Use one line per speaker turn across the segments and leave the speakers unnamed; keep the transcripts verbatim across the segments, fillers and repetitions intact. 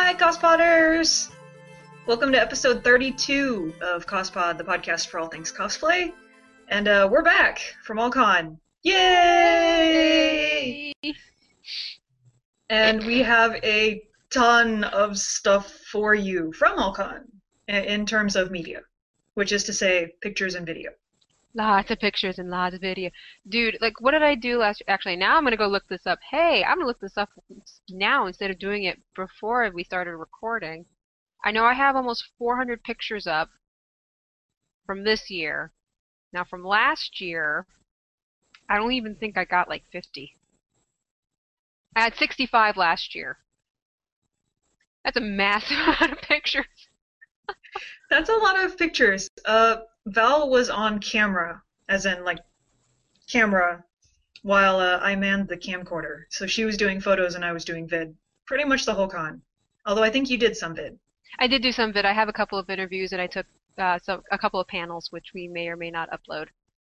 Hi, Cospoders! Welcome to episode thirty-two of Cospod, the podcast for all things cosplay. And uh, we're back from AllCon. Yay! And we have a ton of stuff for you from AllCon in terms of media, which is to say pictures and video.
Lots of pictures and lots of video. Dude, like, what did I do last... Actually, now I'm going to go look this up. Hey, I'm going to look this up now instead of doing it before we started recording. I know I have almost four hundred pictures up from this year. Now, from last year, I don't even think I got, like, fifty. I had sixty-five last year. That's a massive amount of pictures.
That's a lot of pictures. Uh... Val was on camera, as in, like, camera, while uh, I manned the camcorder. So she was doing photos and I was doing vid. Pretty much the whole con. Although I think you did some vid.
I did do some vid. I have a couple of interviews and I took uh, so a couple of panels, which we may or may not upload.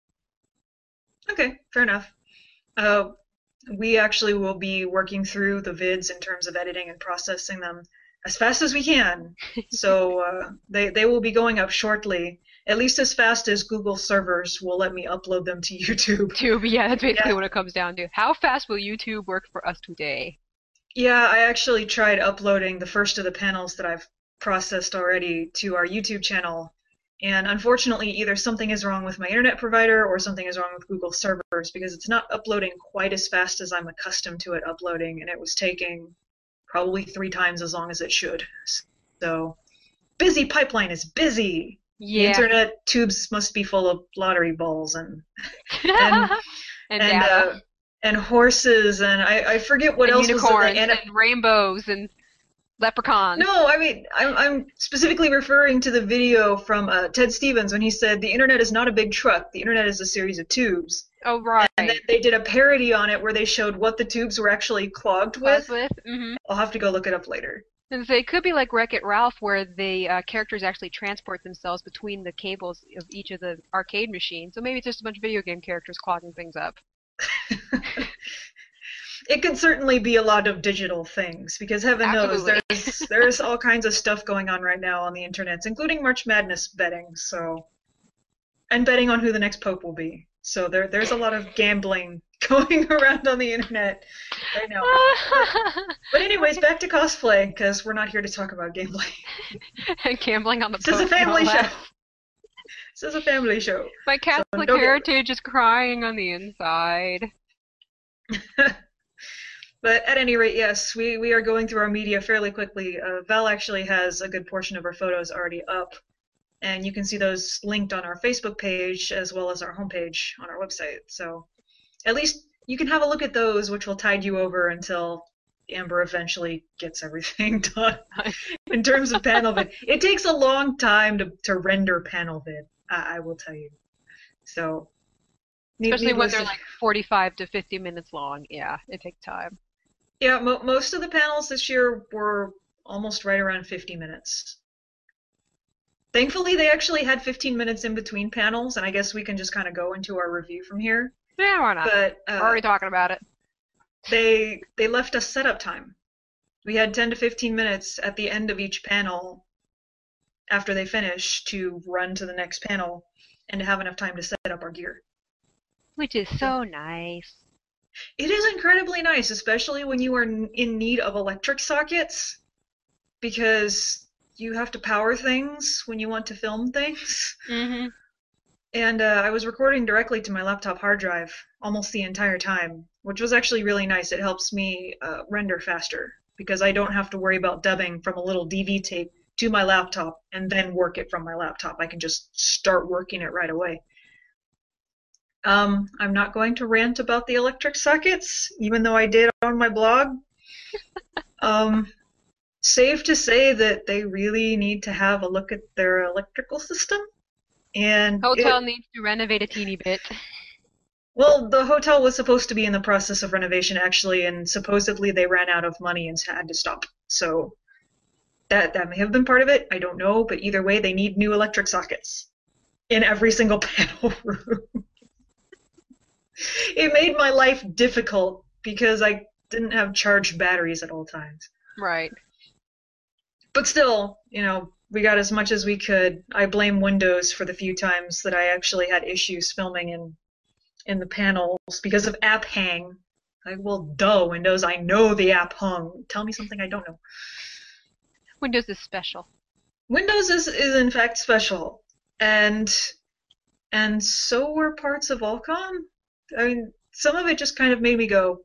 Okay, fair enough. Uh, we actually will be working through the vids in terms of editing and processing them as fast as we can. So uh, they, they will be going up shortly. At least as fast as Google servers will let me upload them to YouTube.
YouTube, yeah, that's basically
yeah.
what it comes down to. How fast will YouTube work for us today?
Yeah, I actually tried uploading the first of the panels that I've processed already to our YouTube channel. And unfortunately, either something is wrong with my internet provider or something is wrong with Google servers because it's not uploading quite as fast as I'm accustomed to it uploading. And it was taking probably three times as long as it should. So, busy pipeline is busy.
Yeah.
The internet tubes must be full of lottery balls and
and
and
and,
uh, and horses and I, I forget what
and
else
unicorns
was it.
and rainbows and leprechauns.
No, I mean I'm I'm specifically referring to the video from uh, Ted Stevens when he said the internet is not a big truck. The internet is a series of tubes.
Oh right.
And then they did a parody on it where they showed what the tubes were actually clogged with.
with? Mm-hmm.
I'll have to go look it up later.
And so it could be like Wreck-It Ralph, where the uh, characters actually transport themselves between the cables of each of the arcade machines. So maybe it's just a bunch of video game characters clogging things up.
It could certainly be a lot of digital things, because heaven
Absolutely.
knows there's there's all kinds of stuff going on right now on the internet, including March Madness betting. So, and betting on who the next pope will be. So there there's a lot of gambling going around on the internet right now. But anyways, back to cosplay, because we're not here to talk about gambling.
And gambling on the
This is a family show. This is a family show.
My Catholic
so
heritage is crying on the inside.
But at any rate, yes, we, we are going through our media fairly quickly. Uh, Val actually has a good portion of her photos already up, and you can see those linked on our Facebook page as well as our homepage on our website. So at least you can have a look at those, which will tide you over until Amber eventually gets everything done. In terms of panel vid, it takes a long time to, to render panel vid, I, I will tell you. So,
especially when they're
to,
like forty-five to fifty minutes long. Yeah, it takes time.
Yeah, mo most of the panels this year were almost right around fifty minutes. Thankfully, they actually had fifteen minutes in between panels, and I guess we can just kind of go into our review from here.
Yeah, why not?
But uh,
we're already talking about it.
They they left us setup time. We had ten to fifteen minutes at the end of each panel after they finish to run to the next panel and to have enough time to set up our gear.
Which is so nice.
It is incredibly nice, especially when you are in need of electric sockets, because you have to power things when you want to film things.
Mm-hmm.
And uh, I was recording directly to my laptop hard drive almost the entire time, which was actually really nice. It helps me uh, render faster, because I don't have to worry about dubbing from a little D V tape to my laptop and then work it from my laptop. I can just start working it right away. Um, I'm not going to rant about the electric sockets, even though I did on my blog. um, safe to say that they really need to have a look at their electrical system. And
hotel
it,
needs to renovate a teeny bit.
Well, the hotel was supposed to be in the process of renovation, actually, and supposedly they ran out of money and had to stop. So that that may have been part of it. I don't know, but either way, they need new electric sockets in every single panel room. It made my life difficult because I didn't have charged batteries at all times.
Right.
But still, you know, we got as much as we could. I blame Windows for the few times that I actually had issues filming in in the panels because of app hang. Like, well, duh, Windows, I know the app hung. Tell me something I don't know.
Windows is special.
Windows is, is in fact special. And and so were parts of Volcom. I mean, some of it just kind of made me go,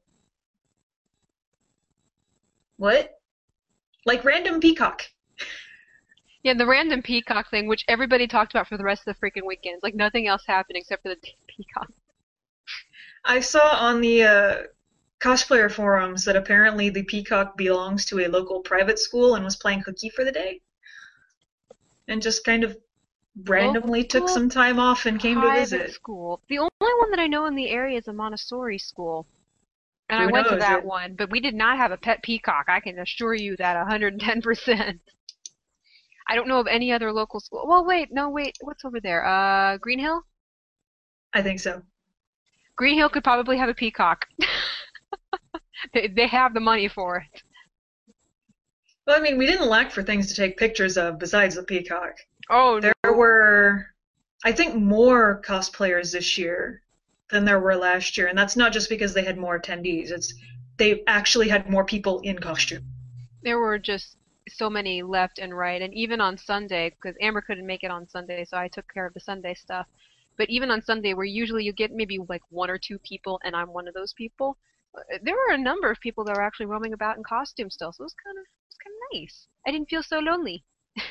what? Like random Peacock.
Yeah, the random peacock thing, which everybody talked about for the rest of the freaking weekend. Like nothing else happened except for the peacock.
I saw on the uh, cosplayer forums that apparently the Peacock belongs to a local private school and was playing hooky for the day. And just kind of randomly took
Local
some time off and came to
private
visit.
school. The only one that I know in the area is a Montessori school. And
Who
I went to
knows?
that
It,
one, but we did not have a pet peacock. I can assure you that one hundred ten percent. I don't know of any other local school. Well, wait, no, wait, what's over there? Uh, Green Hill?
I think so.
Green Hill could probably have a peacock. they, they have the money for it.
Well, I mean, we didn't lack for things to take pictures of besides the Peacock.
Oh,
There
no.
were, I think, more cosplayers this year than there were last year, and that's not just because they had more attendees. It's they actually had more people in costume.
There were just so many left and right, and even on Sunday, because Amber couldn't make it on Sunday, so I took care of the Sunday stuff. But even on Sunday, where usually you get maybe like one or two people, and I'm one of those people, uh, there were a number of people that were actually roaming about in costume still, so it was kind of it was kind of nice. I didn't feel so lonely.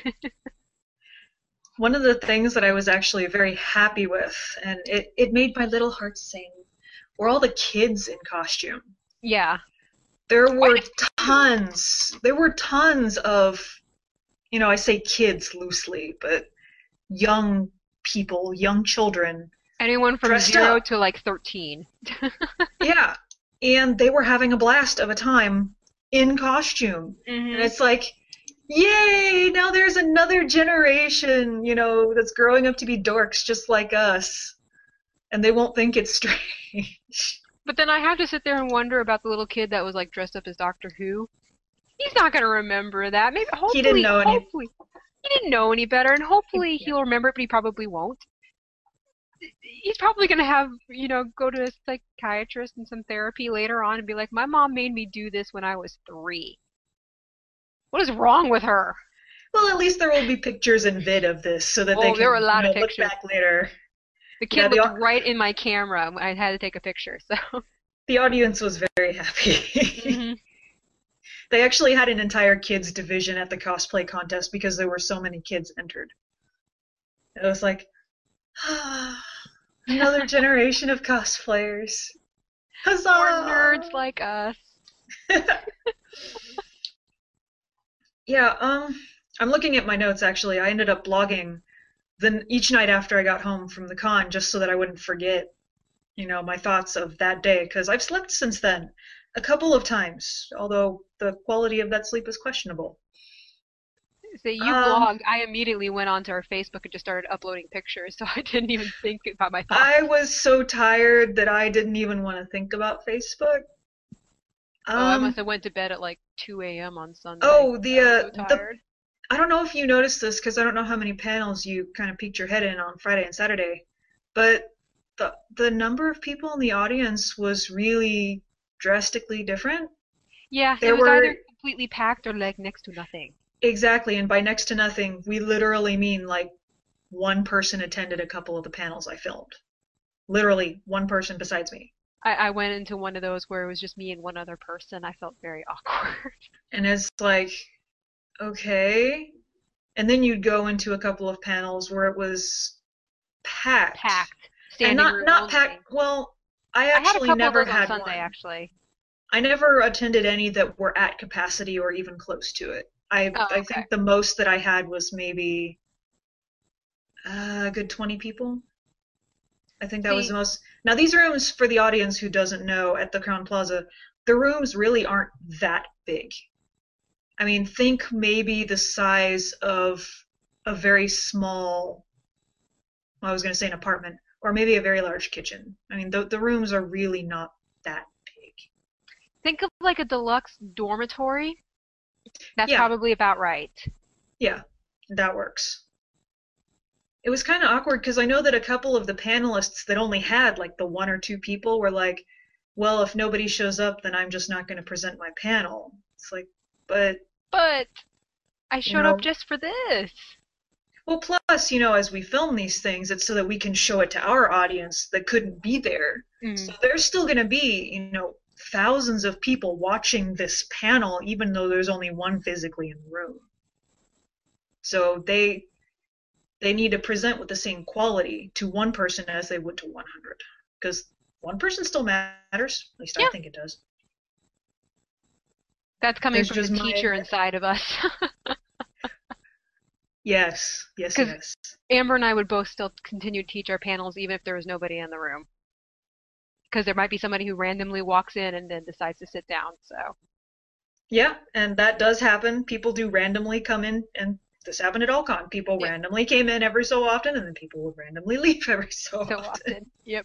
One of the things that I was actually very happy with, and it, it made my little heart sing, were all the kids in costume.
Yeah.
There were tons. There were tons of, you know, I say kids loosely, but young people, young children.
Anyone from
Dressed
zero
up.
to like thirteen.
Yeah. And they were having a blast of a time in costume.
Mhm.
And it's like, yay! Now there's another generation, you know, that's growing up to be dorks just like us. And they won't think it's strange.
But then I have to sit there and wonder about the little kid that was like dressed up as Doctor Who. He's not gonna remember that. Maybe hopefully
He didn't know any.
hopefully he didn't know any better, and hopefully he'll remember it, but he probably won't. He's probably gonna have, you know, go to a psychiatrist and some therapy later on and be like, my mom made me do this when I was three. What is wrong with her?
Well, at least there will be pictures and vid of this so that
Oh,
they can
there were a lot
you
of
know, look
pictures.
back later.
The kid
Yeah, the,
looked
au-
right in my camera. I had to take a picture, so.
the audience was very happy.
Mhm.
They actually had an entire kids division at the cosplay contest because there were so many kids entered. It was like, ah, another generation of cosplayers. Huzzah!
More nerds like us.
Yeah, um, I'm looking at my notes actually. I ended up blogging then each night after I got home from the con just so that I wouldn't forget, you know, my thoughts of that day because I've slept since then a couple of times, although the quality of that sleep is questionable.
So you
Um,
blogged. I immediately went onto our Facebook and just started uploading pictures, so I didn't even think about my thoughts.
I was so tired that I didn't even want to think about Facebook.
Oh, I
Um,
must have went to bed at like two a m on Sunday.
oh, the
I was
uh,
so
the
tired.
I don't know if you noticed this because I don't know how many panels you kind of peeked your head in on Friday and Saturday, but the the number of people in the audience was really drastically different.
Yeah, it
There
was either
were
completely packed or like next to nothing.
exactly, and by next to nothing, we literally mean like one person attended a couple of the panels I filmed. Literally one person besides me.
I, I went into one of those where it was just me and one other person. I felt very awkward.
And it's like, okay. And then you'd go into a couple of panels where it was packed.
Packed.
And
Standing
not
room
not
only.
packed. Well, I
I had a
actually
couple of
never
those on
had
Sunday,
one.
actually.
I never attended any that were at capacity or even close to it. I
Oh,
I
okay.
think the most that I had was maybe uh, a good twenty people. I think that was the
See,
most. Now these rooms, for the audience who doesn't know, at the Crown Plaza, the rooms really aren't that big. I mean, think maybe the size of a very small, well, I was going to say an apartment, or maybe a very large kitchen. I mean, the the rooms are really not that big.
think of like a deluxe dormitory, That's
Yeah,
probably about right.
yeah, that works. It was kind of awkward because I know that a couple of the panelists that only had like the one or two people were like, well, if nobody shows up, then I'm just not going to present my panel. It's like, but,
But I
you
showed up
know,
just for this.
well, plus, you know, as we film these things, it's so that we can show it to our audience that couldn't be there. So
Mm.
there's still going to be, you know, thousands of people watching this panel, even though there's only one physically in the room. So they they need to present with the same quality to one person as they would to one hundred, because one person still matters. At least I
Yeah,
think it does.
that's coming
There's
from the
just my
teacher inside of us.
yes, yes,
Because
yes.
Amber and I would both still continue to teach our panels even if there was nobody in the room. Because there might be somebody who randomly walks in and then decides to sit down. So,
Yeah, and that does happen. People do randomly come in, and this happened at Alcon. People
yep,
randomly came in every so often, and then people would randomly leave every so
so
often.
often. Yep.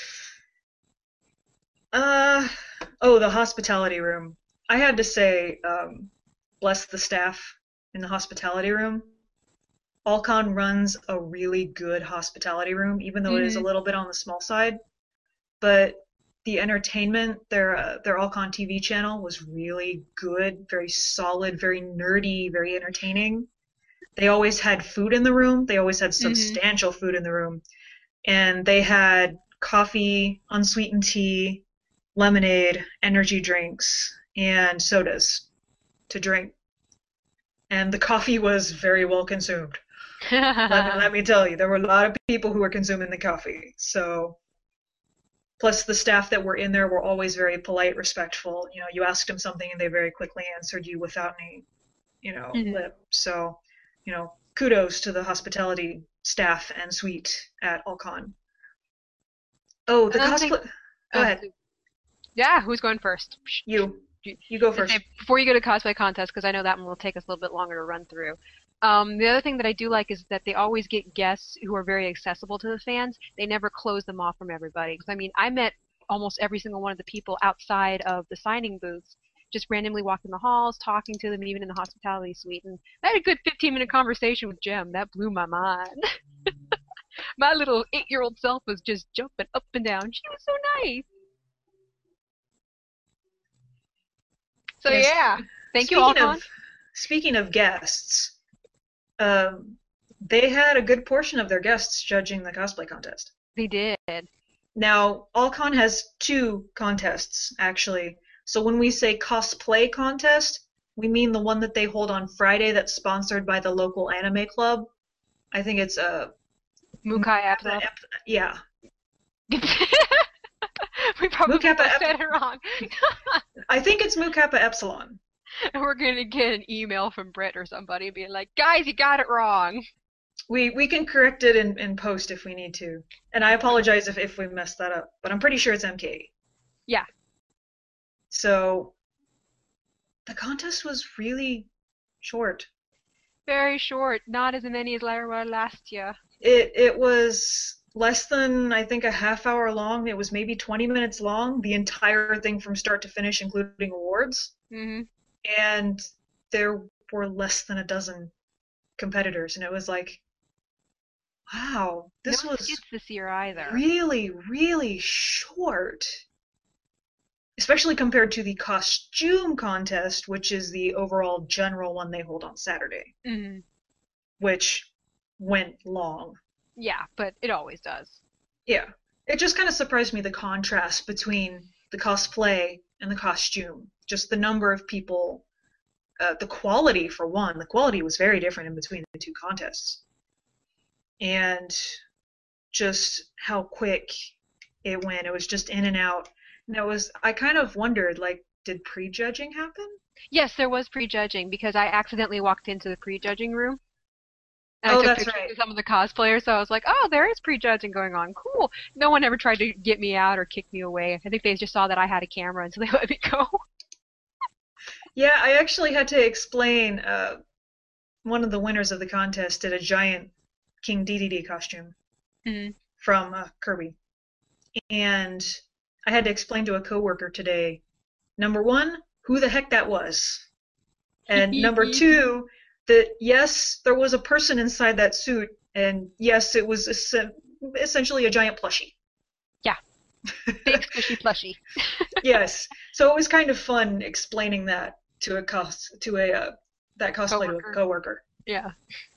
Uh, oh, the hospitality room. I had to say, um, bless the staff in the hospitality room. Alcon runs a really good hospitality room, even though it is a
Hmm.
little bit on the small side. But the entertainment, their uh, their Alcon T V channel was really good, very solid, very nerdy, very entertaining. They always had food in the room. They always had
Hmm.
substantial food in the room, and they had coffee, unsweetened tea, lemonade, energy drinks, and sodas to drink. And the coffee was very well consumed. Let me let me tell you, there were a lot of people who were consuming the coffee. So plus the staff that were in there were always very polite, respectful. You know, you asked them something and they very quickly answered you without any, you know,
Hmm.
lip. So, you know, kudos to the hospitality staff and suite at Alcon. Oh, the
Another thing.
cosplay. Go
Oh,
ahead.
yeah. Who's going first?
You. You go
To say
first.
before you go to cosplay contest, because I know that one will take us a little bit longer to run through. Um, the other thing that I do like is that they always get guests who are very accessible to the fans. They never close them off from everybody. Because I mean, I met almost every single one of the people outside of the signing booths, just randomly walking the halls, talking to them, even in the hospitality suite. And I had a good fifteen minute conversation with Jem. That blew my mind. My little eight year old self was just jumping up and down. She was so nice. So
Yes.
yeah, thank you,
Speaking
Alcon.
of speaking of guests, um, they had a good portion of their guests judging the cosplay contest.
They did.
Now, Alcon has two contests, actually. So when we say cosplay contest, we mean the one that they hold on Friday that's sponsored by the local anime club. I think it's a
Mukai
Mukappa
Apsa.
Ep- yeah.
We probably
Mukappa
both
Ep-
said it wrong.
I think it's Mukappa Epsilon.
And we're gonna get an email from Britt or somebody being like, guys, you got it wrong.
We we can correct it in, in post if we need to. And I apologize if, if we messed that up, but I'm pretty sure it's M K.
Yeah,
So the contest was really short.
very short. Not as many as Lyra last year.
It it was less than I think a half hour long. It was maybe twenty minutes long, the entire thing from start to finish, including awards.
Mm-hmm.
And there were less than a dozen competitors, and it was like, wow,
No
this was
skits this year either.
really, really short. Especially compared to the costume contest, which is the overall general one they hold on Saturday,
Mm-hmm.
which went long.
Yeah, but it always does.
Yeah. It just kind of surprised me the contrast between the cosplay and the costume. Just the number of people, uh, the quality for one. The quality was very different in between the two contests. And just how quick it went. It was just in and out. And it was, I kind of wondered, like, did prejudging happen?
Yes, there was prejudging because I accidentally walked into the prejudging room and I
Oh,
took
that's
pictures
right.
of some of the cosplayers, so I was like, oh, there is prejudging going on. Cool. No one ever tried to get me out or kick me away. I think they just saw that I had a camera and so they let me go.
Yeah, I actually had to explain. Uh, one of the winners of the contest did a giant King Dedede costume
Mm.
from uh, Kirby, and I had to explain to a coworker today. Number one, who the heck that was? And number two, that yes, there was a person inside that suit, and yes, it was es- essentially a giant plushie.
Yeah. Big squishy plushie.
Yes. So it was kind of fun explaining that to a cos to a uh, that cosplay to a
Coworker.
coworker.
Yeah.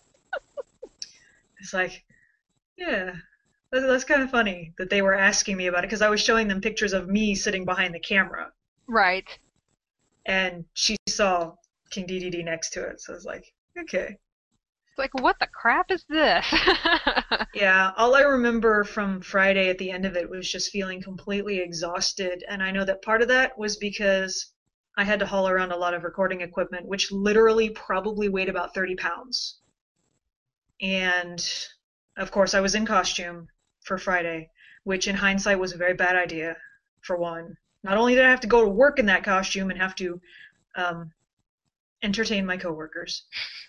It's like, yeah, that's, that's kind of funny that they were asking me about it because I was showing them pictures of me sitting behind the camera,
Right.
and she saw King D D D next to it. So I was like, okay.
It's like, what the crap is this?
Yeah, all I remember from Friday at the end of it was just feeling completely exhausted, and I know that part of that was because I had to haul around a lot of recording equipment, which literally probably weighed about thirty pounds. And of course, I was in costume for Friday, which in hindsight was a very bad idea, for one. Not only did I have to go to work in that costume and have to um, entertain my coworkers,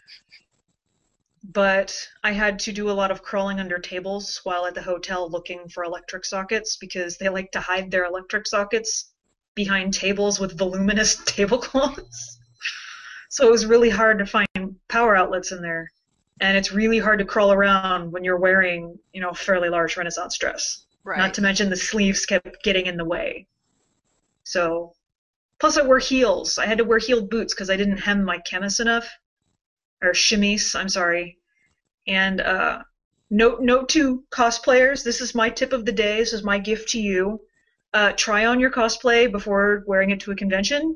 but I had to do a lot of crawling under tables while at the hotel looking for electric sockets because they like to hide their electric sockets behind tables with voluminous tablecloths. So it was really hard to find power outlets in there. And it's really hard to crawl around when you're wearing, you know, a fairly large Renaissance dress.
Right.
Not to mention the sleeves kept getting in the way. So, plus I wore heels. I had to wear heeled boots because I didn't hem my chemise enough. Or chemise, I'm sorry. And uh, note note to cosplayers, this is my tip of the day. This is my gift to you. Uh, try on your cosplay before wearing it to a convention.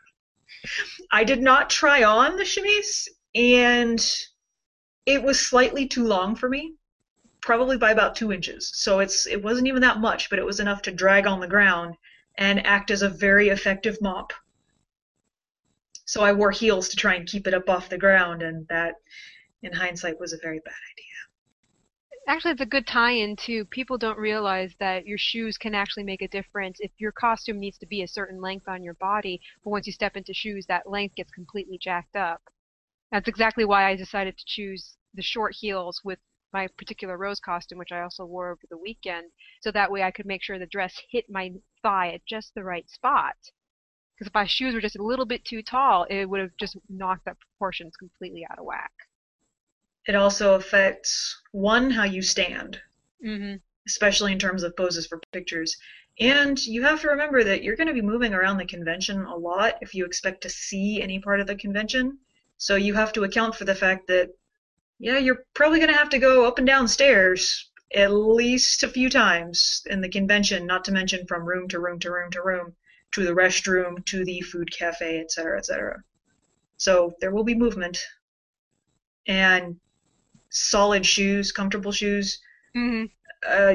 I did not try on the chemise, and it was slightly too long for me, probably by about two inches. So it's it wasn't even that much, but it was enough to drag on the ground and act as a very effective mop. So I wore heels to try and keep it up off the ground, and that, in hindsight, was a very bad idea.
Actually, it's a good tie-in too. People don't realize that your shoes can actually make a difference. If your costume needs to be a certain length on your body, but once you step into shoes, that length gets completely jacked up. That's exactly why I decided to choose the short heels with my particular Rose costume, which I also wore over the weekend, so that way I could make sure the dress hit my thigh at just the right spot. Because if my shoes were just a little bit too tall, it would have just knocked the proportions completely out of whack.
It also affects, one, how you stand,
Mm-hmm.
especially in terms of poses for pictures. And you have to remember that you're going to be moving around the convention a lot if you expect to see any part of the convention. So you have to account for the fact that, yeah, you're probably going to have to go up and down stairs at least a few times in the convention, not to mention from room to room to room to room, to the restroom, to the food cafe, et cetera, et cetera. So there will be movement. And solid shoes, comfortable shoes,
Mm-hmm.
uh,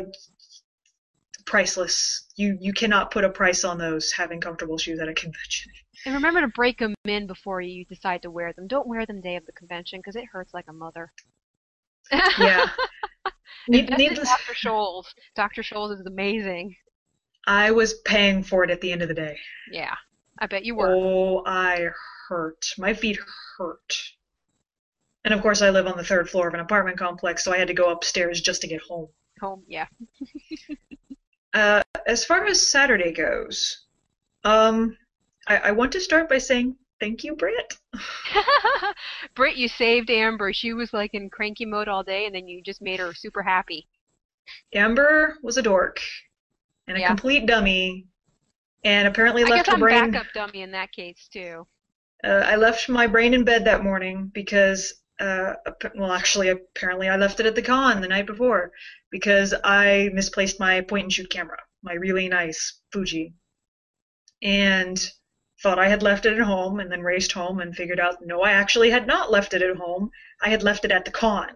priceless. You you cannot put a price on those having comfortable shoes at a convention.
And remember to break them in before you decide to wear them. Don't wear them day of the convention because it hurts like a mother.
Yeah.
Invest in
Needless,
Doctor Scholl's. Doctor Scholl's is amazing.
I was paying for it at the end of the day.
Yeah, I bet you were.
Oh, I hurt. My feet hurt. And of course, I live on the third floor of an apartment complex, so I had to go upstairs just to get home.
Home, yeah.
Uh, as far as Saturday goes, um, I, I want to start by saying thank you, Britt.
Britt, you saved Amber. She was like in cranky mode all day, and then you just made her super happy.
Amber was a dork and a
Yeah.
complete dummy, and apparently
I
left
guess
her
I'm
brain.
backup dummy in that case too.
Uh, I left my brain in bed that morning because, uh, ap- well, actually, apparently I left it at the con the night before because I misplaced my point and shoot camera, my really nice Fuji, and thought I had left it at home, and then raced home and figured out no, I actually had not left it at home. I had left it at the con,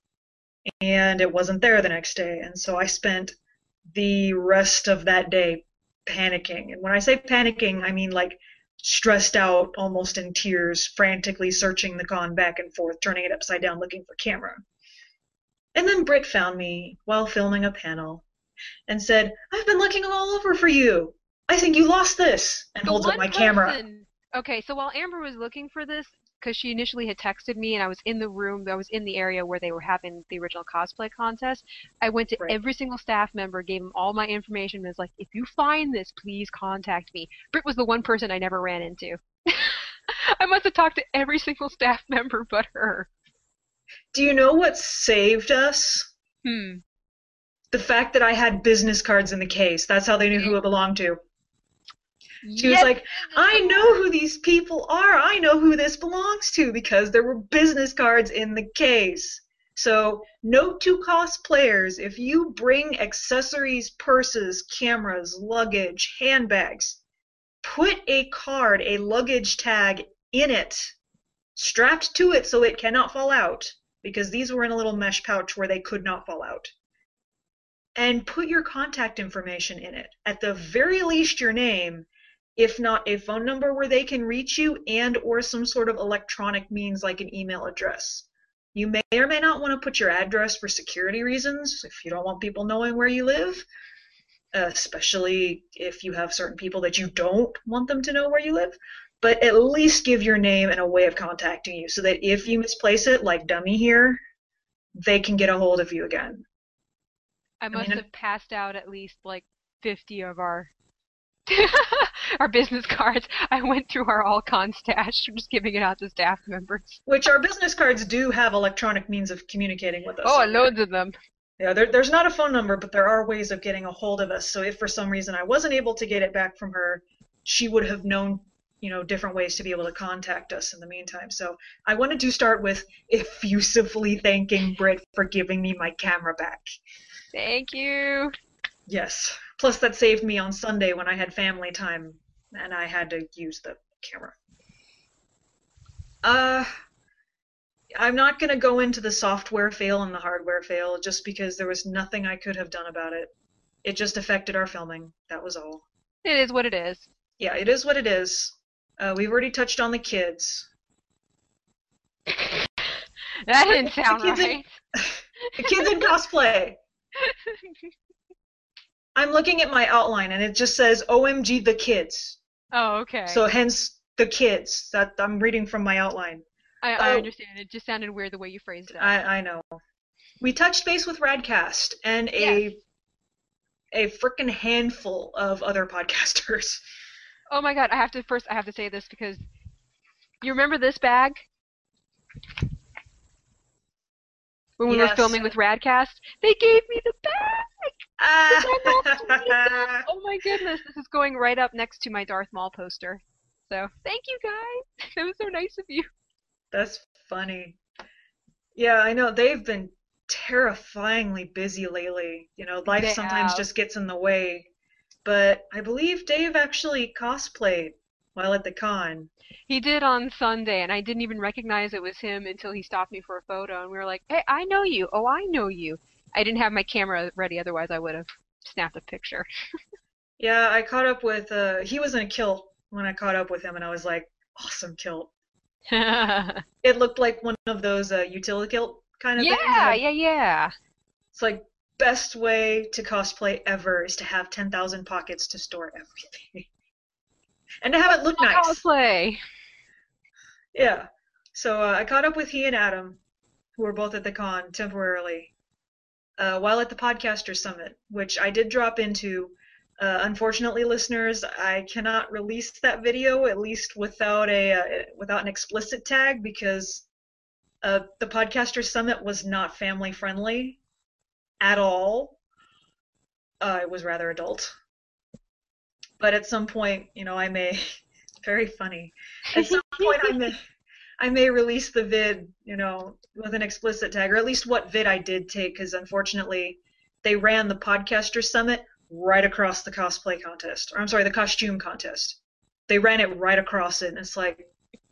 and it wasn't there the next day, and so I spent the rest of that day panicking. And when I say panicking, I mean like stressed out, almost in tears, frantically searching the con back and forth, turning it upside down looking for camera. And then Britt found me while filming a panel and said, I've been looking all over for you. I think you lost this. And
The
holds up
one
my camera.
person. Okay, so while Amber was looking for this, because she initially had texted me and I was in the room, I was in the area where they were having the original cosplay contest, I went to
Right.
every single staff member, gave them all my information, and was like, if you find this, please contact me. Britt was the one person I never ran into. I must have talked to every single staff member but her.
Do you know what saved us?
Hmm.
The fact that I had business cards in the case. That's how they knew who it belonged to. She was
Yes,
like, I know who these people are. I know who this belongs to because there were business cards in the case. So, note to cosplayers, if you bring accessories, purses, cameras, luggage, handbags, put a card, a luggage tag in it, strapped to it so it cannot fall out, because these were in a little mesh pouch where they could not fall out. And put your contact information in it. At the very least, your name, if not a phone number where they can reach you, and or some sort of electronic means like an email address. You may or may not want to put your address for security reasons, if you don't want people knowing where you live, especially if you have certain people that you don't want them to know where you live. But at least give your name and a way of contacting you so that if you misplace it, like Dummy here, they can get a hold of you again.
I must
I mean,
have passed out at least like fifty of our our business cards. I went through our all-con stash, just giving it out to staff members.
Which our business cards do have electronic means of communicating with us.
Oh,
so
loads of them.
Yeah, there, there's not a phone number, but there are ways of getting a hold of us. So if for some reason I wasn't able to get it back from her, she would have known, you know, different ways to be able to contact us in the meantime. So I wanted to start with effusively thanking Britt for giving me my camera back.
Thank you.
Yes. Plus that saved me on Sunday when I had family time and I had to use the camera. Uh, I'm not going to go into the software fail and the hardware fail just because there was nothing I could have done about it. It just affected our filming. That was all.
It is what it is.
Yeah, it is what it is. Uh, we've already touched on the kids.
That didn't sound
the kids
right.
In, the kids in cosplay. I'm looking at my outline and it just says O M G the kids.
Oh, okay.
So hence the kids. That I'm reading from my outline.
I, I
uh,
understand. It just sounded weird the way you phrased it.
I, I know. We touched base with Radcast and a
Yes.
a frickin' handful of other podcasters.
Oh my god, I have to first I have to say this because you remember this bag? When we
Yes.
were filming with Radcast? They gave me the bag!
Ah.
Oh my goodness, this is going right up next to my Darth Maul poster. So, thank you guys. That was so nice of you.
That's funny. Yeah, I know. They've been terrifyingly busy lately. You know, life
They
sometimes
have.
just gets in the way. But I believe Dave actually cosplayed while at the con.
He did on Sunday, and I didn't even recognize it was him until he stopped me for a photo, and we were like, hey, I know you. Oh, I know you. I didn't have my camera ready, otherwise I would have snapped a picture.
Yeah, I caught up with, uh, he was in a kilt when I caught up with him, and I was like, awesome kilt. It looked like one of those uh, utility kilt kind of things.
Yeah,
And
yeah, yeah.
It's like, best way to cosplay ever is to have ten thousand pockets to store everything. And to have it look nice.
Cosplay.
Yeah. So uh, I caught up with he and Adam, who were both at the con temporarily, uh, while at the Podcaster Summit, which I did drop into. Uh, unfortunately, listeners, I cannot release that video, at least without a uh, without an explicit tag, because uh, the Podcaster Summit was not family friendly at all. Uh, it was rather adult. But at some point, you know, I may, very funny, at some point I may, I may release the vid, you know, with an explicit tag, or at least what vid I did take, because unfortunately they ran the Podcaster Summit right across the cosplay contest, or I'm sorry, the costume contest. They ran it right across it, and it's like,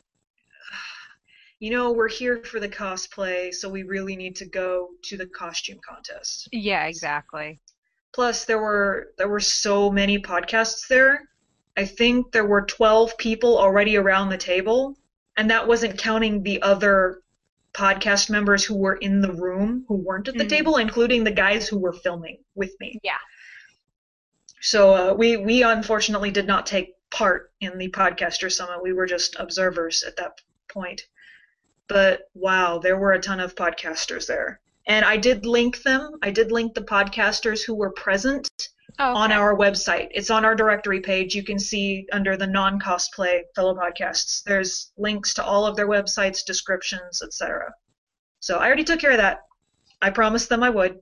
you know, we're here for the cosplay, so we really need to go to the costume contest.
Yeah, exactly.
Plus, there were there were so many podcasts there. I think there were twelve people already around the table, and that wasn't counting the other podcast members who were in the room who weren't at the
Mhm.
table, including the guys who were filming with me.
Yeah.
So uh, we we unfortunately did not take part in the Podcaster Summit. We were just observers at that point. But wow, there were a ton of podcasters there. And I did link them. I did link the podcasters who were present
Oh,
on
okay.
our website. It's on our directory page. You can see under the non-cosplay fellow podcasts. There's links to all of their websites, descriptions, et cetera. So I already took care of that. I promised them I would.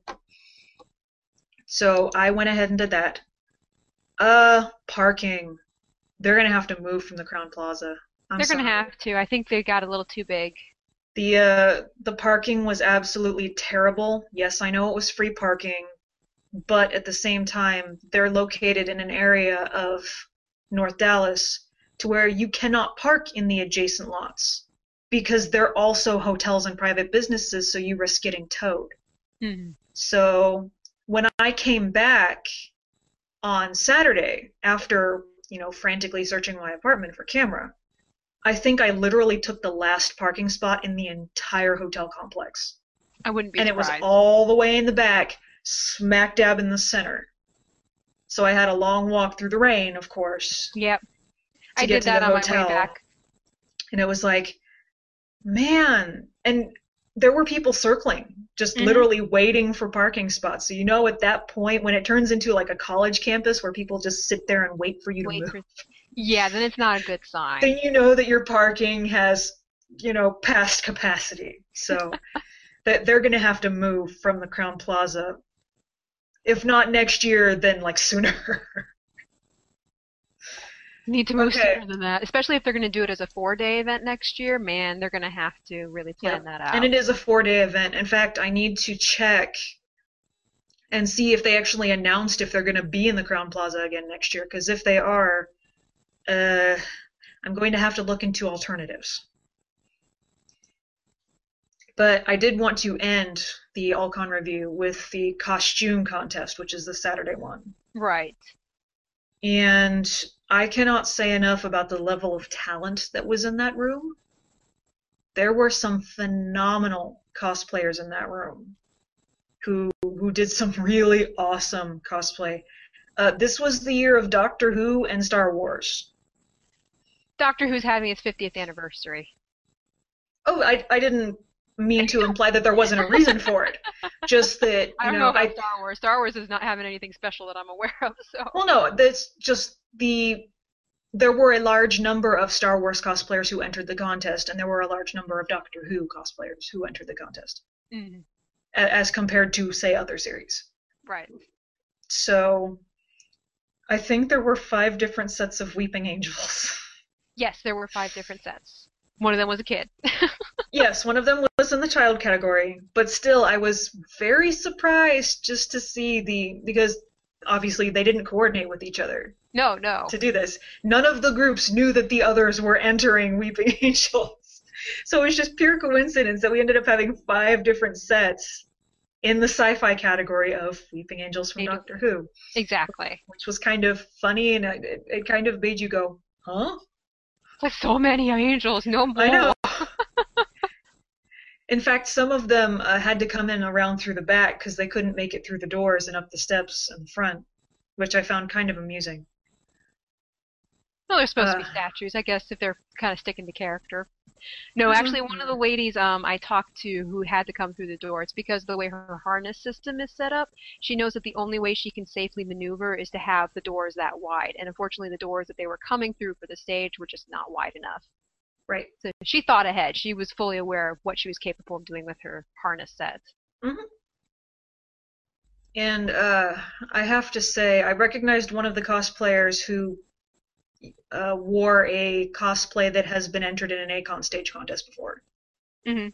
So I went ahead and did that. Uh, parking. They're gonna have to move from the Crown Plaza. I'm
They're gonna
sorry.
have to. I think they got a little too big.
The uh the parking was absolutely terrible. Yes, I know it was free parking, but at the same time, they're located in an area of North Dallas to where you cannot park in the adjacent lots because they're also hotels and private businesses, so you risk getting towed.
Hmm.
So when I came back on Saturday after, you know, frantically searching my apartment for camera, I think I literally took the last parking spot in the entire hotel complex.
I wouldn't be
And it was
surprised.
all the way in the back, smack dab in the center. So I had a long walk through the rain, of course,
Yep.
to
I
get
did
to
that
the
on my way
hotel.
back.
And it was like, man. And there were people circling, just
Hmm.
literally waiting for parking spots. So you know at that point, when it turns into like a college campus where people just sit there and wait for you to
Wait
move,
for. Yeah, then it's not a good sign.
then you know that your parking has, you know, past capacity. So that they're going to have to move from the Crown Plaza. If not next year, then like sooner.
Need to move
Okay.
sooner than that, especially if they're gonna do it as a four-day event next year. Man, they're gonna have to really plan
Yep.
that
And
out.
it is a four day event. In fact, I need to check and see if they actually announced if they're going to be in the Crown Plaza again next year. Because if they are, uh, I'm going to have to look into alternatives. But I did want to end the Alcon review with the costume contest, which is the Saturday one.
Right.
And I cannot say enough about the level of talent that was in that room. There were some phenomenal cosplayers in that room who who did some really awesome cosplay. Uh, this was the year of Doctor Who and Star Wars.
Doctor Who's having its fiftieth anniversary.
Oh, I I didn't mean to imply that there wasn't a reason for it. Just that,
I
you
don't know
know,
about
I
Star Wars. Star Wars is not having anything special that I'm aware of, so.
well no, that's just the there were a large number of Star Wars cosplayers who entered the contest, and there were a large number of Doctor Who cosplayers who entered the contest,
Mhm.
as compared to, say, other series.
Right.
So I think there were five different sets of Weeping Angels.
Yes, there were five different sets. One of them was a kid.
Yes, one of them was in the child category, but still, I was very surprised just to see the because obviously they didn't coordinate with each other
No, no.
to do this. None of the groups knew that the others were entering Weeping Angels. So it was just pure coincidence that we ended up having five different sets in the sci-fi category of Weeping Angels from
Angel.
Doctor Who,
Exactly.
which was kind of funny and it, it kind of made you go, huh?
It's like so many angels, no
I know.
more.
In fact, some of them uh, had to come in around through the back because they couldn't make it through the doors and up the steps in the front, which I found kind of amusing.
Well, they're supposed to
Uh,
be statues, I guess, if they're kind of sticking to character. No, actually, one of the
mhm.
ladies um, I talked to who had to come through the door, it's because of the way her harness system is set up. She knows that the only way she can safely maneuver is to have the doors that wide. And unfortunately, the doors that they were coming through for the stage were just not wide enough.
Right.
So she thought ahead. She was fully aware of what she was capable of doing with her harness set.
Hmm. And uh, I have to say, I recognized one of the cosplayers who uh, wore a cosplay that has been entered in an Acon stage contest before,
Hmm.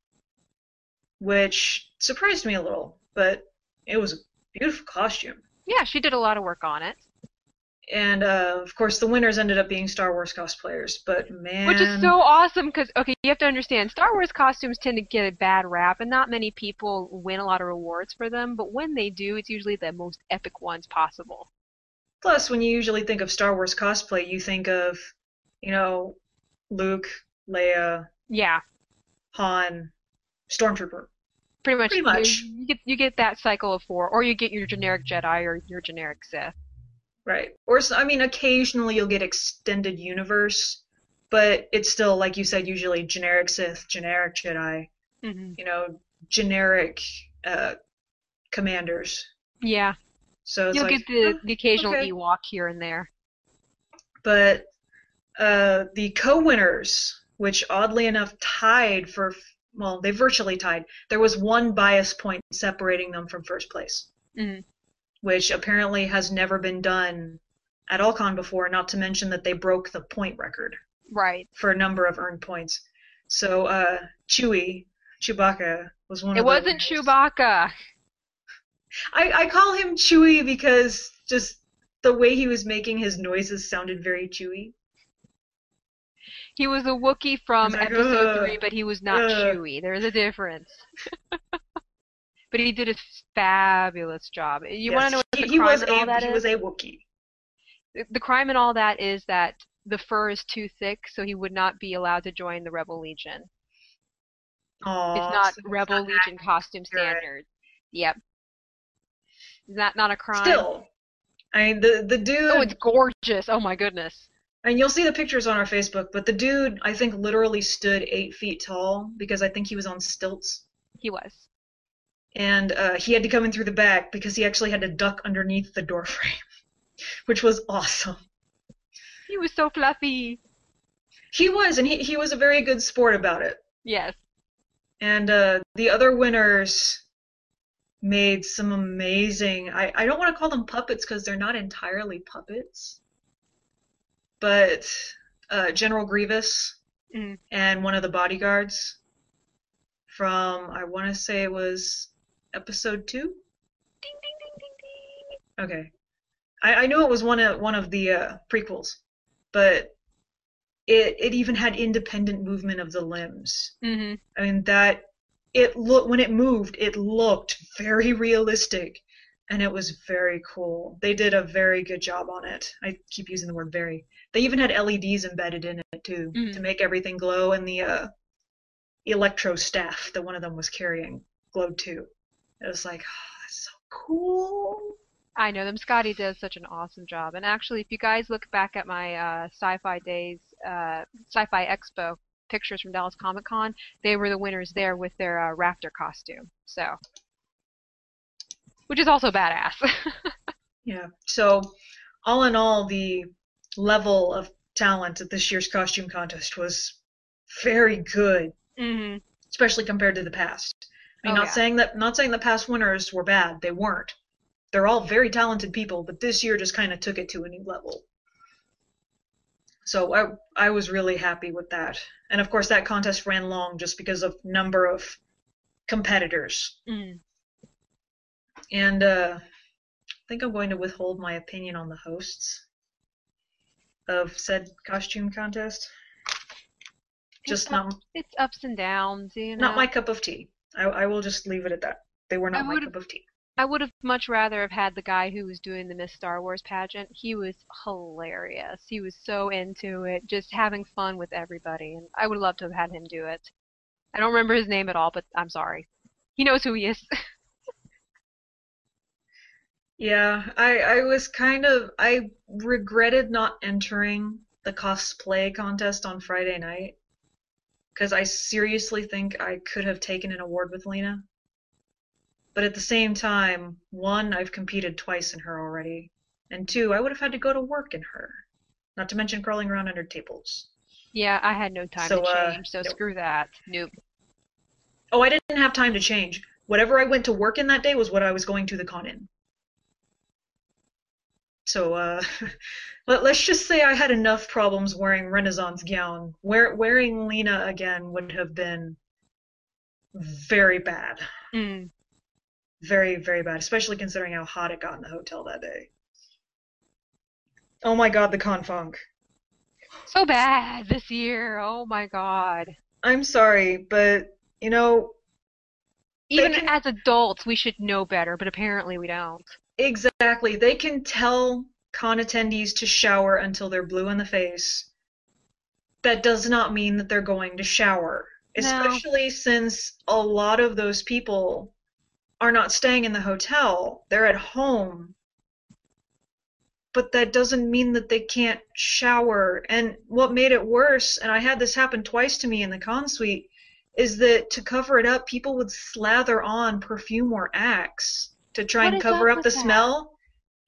which surprised me a little, but it was a beautiful costume.
Yeah, she did a lot of work on it.
And uh, of course, the winners ended up being Star Wars cosplayers, but
Which is
man,
so awesome because, okay, you have to understand, Star Wars costumes tend to get a bad rap, and not many people win a lot of rewards for them, but when they do, it's usually the most epic ones possible.
plus, when you usually think of Star Wars cosplay, you think of, you know, Luke, Leia,
Yeah,
Han, Stormtrooper.
pretty much
Pretty
you,
much.
you get you get that cycle of four, or you get your generic Jedi or your generic Sith.
Right. Or, I mean, occasionally you'll get extended universe, but it's still, like you said, usually generic Sith, generic Jedi,
Hmm.
you know, generic uh, commanders.
Yeah.
So it's
You'll
like,
get the,
oh,
the occasional
okay.
Ewok here and there.
But uh, the co-winners, which oddly enough tied for, well, they virtually tied. There was one bias point separating them from first place,
Mm.
which apparently has never been done at Allcon before, not to mention that they broke the point record
Right.
for a number of earned points. So uh, Chewie, Chewbacca, was one
It
of the
wasn't
winners.
Chewbacca.
I, I call him Chewie because just the way he was making his noises sounded very Chewie.
He was a Wookiee from
It's like,
episode
"Ugh,
three, but he was not
ugh."
Chewie. There's a difference. But he did a fabulous job. You want
Yes,
to know what
he,
the
he
crime
was
in all
a
that
he
is?
was a Wookiee.
The the crime in all that is that the fur is too thick, so he would not be allowed to join the Rebel Legion. It's
Aw,
not
so he's
Rebel
not
Legion costume
accurate.
standard. Yep. Is that not a crime?
Still, I mean the the
Oh, it's
dude,
gorgeous. Oh my goodness.
and you'll see the pictures on our Facebook, but the dude I think literally stood eight feet tall because I think he was on stilts,
He was.
and uh, he had to come in through the back because he actually had to duck underneath the door frame, which was awesome.
He was so fluffy.
He was, and he he was a very good sport about it.
Yes.
And uh, the other winners made some amazing. I, I don't want to call them puppets because they're not entirely puppets, but uh, General Grievous
Mm.
and one of the bodyguards from, I want to say it was episode two.
Ding ding ding ding ding.
Okay, I, I knew it was one of one of the uh, prequels, but it it even had independent movement of the limbs.
Mm-hmm.
I mean that it look when it moved, it looked very realistic, and it was very cool. They did a very good job on it. I keep using the word very. They even had L E Ds embedded in it too
Mm.
to make everything glow, and the uh, electro staff that one of them was carrying glowed too. It was like, oh, that's so cool.
I know them. Scotty does such an awesome job. And actually, if you guys look back at my uh, Sci-Fi Days, uh, Sci-Fi Expo pictures from Dallas Comic Con, they were the winners there with their uh, Raptor costume. So, which is also badass.
Yeah. So, all in all, the level of talent at this year's costume contest was very good,
Mm-hmm.
especially compared to the past. I mean,
Oh
not
yeah.
saying that not saying the past winners were bad. They weren't. They're all very talented people, but this year just kind of took it to a new level. So I I was really happy with that. And of course, that contest ran long just because of number of competitors.
Mm.
And uh, I think I'm going to withhold my opinion on the hosts of said costume contest. Just
It's
not
ups, it's ups and downs, you know.
not my cup of tea. I, I will just leave it at that. They were
I
not my
would
cup of tea.
I would have much rather have had the guy who was doing the Miss Star Wars pageant. He was hilarious. He was so into it, just having fun with everybody, and I would love to have had him do it. I don't remember his name at all, but I'm sorry. He knows who he is.
Yeah, I I was kind of I regretted not entering the cosplay contest on Friday night because I seriously think I could have taken an award with Lena. But at the same time, one, I've competed twice in her already, and two, I would have had to go to work in her. Not to mention crawling around under tables.
Yeah, I had no time
So,
to
uh,
change, so
nope.
screw that. Nope.
Oh, I didn't have time to change. Whatever I went to work in that day was what I was going to the con in. So, uh, let, let's just say I had enough problems wearing Renaissance gown. Wear, wearing Lena again would have been very bad.
Mm.
Very, very bad, especially considering how hot it got in the hotel that day. Oh my god, the confunk.
So bad this year. Oh my god.
I'm sorry, but, you know,
Even
can-
as adults, we should know better, but apparently we don't.
exactly. They can tell con attendees to shower until they're blue in the face. That does not mean that they're going to shower.
No.
Especially since a lot of those people are not staying in the hotel. They're at home. But that doesn't mean that they can't shower. And what made it worse, and I had this happen twice to me in the con suite, is that to cover it up, people would slather on perfume or Axe to try
What
and
is
cover
up
up the
with that?
smell.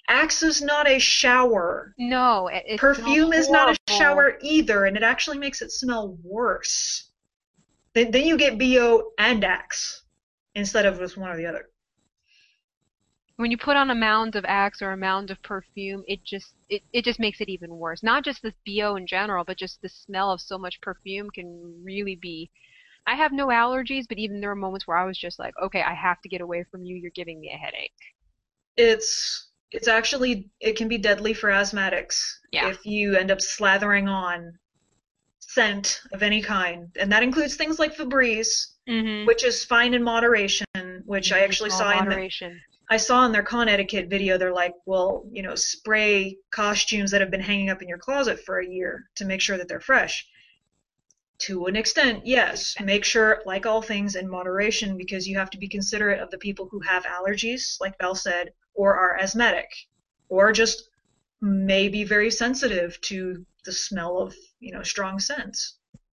Axe is not a shower.
No, it, it
Perfume
smells
is not a
horrible.
shower either, and it actually makes it smell worse. Then, then you get B O and Axe instead of just one or the other.
When you put on a mound of Axe or a mound of perfume, it just it, it just makes it even worse. Not just the B O in general, but just the smell of so much perfume can really be. I have no allergies, but even there were moments where I was just like, okay, I have to get away from you. You're giving me a headache.
It's it's actually it can be deadly for asthmatics
Yeah.
if you end up slathering on scent of any kind, and that includes things like Febreze,
Mm-hmm.
which is fine in moderation, which I
Very
actually
small
saw in the
moderation.
I saw in their con etiquette video. They're like, well, you know, spray costumes that have been hanging up in your closet for a year to make sure that they're fresh. To an extent, yes. Make sure, like all things, in moderation, because you have to be considerate of the people who have allergies, like Belle said, or are asthmatic, or just may be very sensitive to the smell of, you know, strong scents.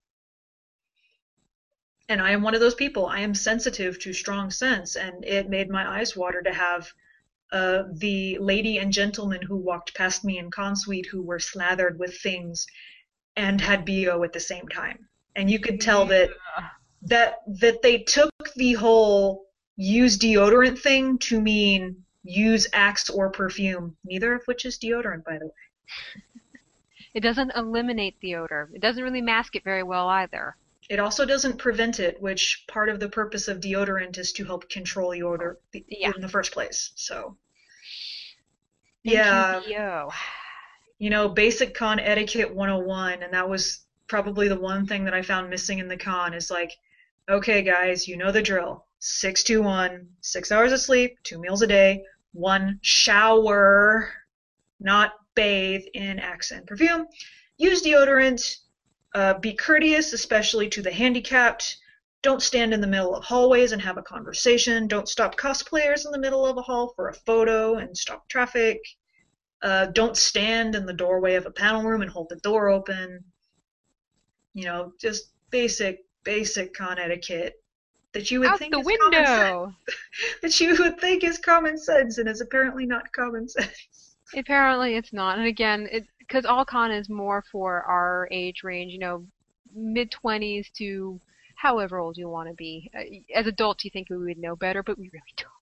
And I am one of those people. I am sensitive to strong scents, and it made my eyes water to have uh, the lady and gentleman who walked past me in Consuite who were slathered with things and had B O at the same time. And you could tell that
Yeah.
that that they took the whole use deodorant thing to mean use Axe or perfume, neither of which is deodorant, by the way.
It doesn't eliminate the odor. It doesn't really mask it very well either.
It also doesn't prevent it, which part of the purpose of deodorant is to help control the odor
Yeah.
in the first place. So,
Thank
yeah,
you, B O.
you know, basic con etiquette one oh one, and that was probably the one thing that I found missing in the con is like, okay, guys, you know the drill. six two one, six hours of sleep, two meals a day, one shower, not bathe in Axe and perfume. Use deodorant. Uh, be courteous, especially to the handicapped. Don't stand in the middle of hallways and have a conversation. Don't stop cosplayers in the middle of a hall for a photo and stop traffic. Uh, don't stand in the doorway of a panel room and hold the door open. You know, just basic, basic con etiquette that you would
Out
think
the
is common sense.
window!
That you would think is common sense and is apparently not common sense.
Apparently it's not. And again, it because All-Con is more for our age range, you know, mid twenties to however old you want to be. Uh, As adults, you think we would know better, but we really don't.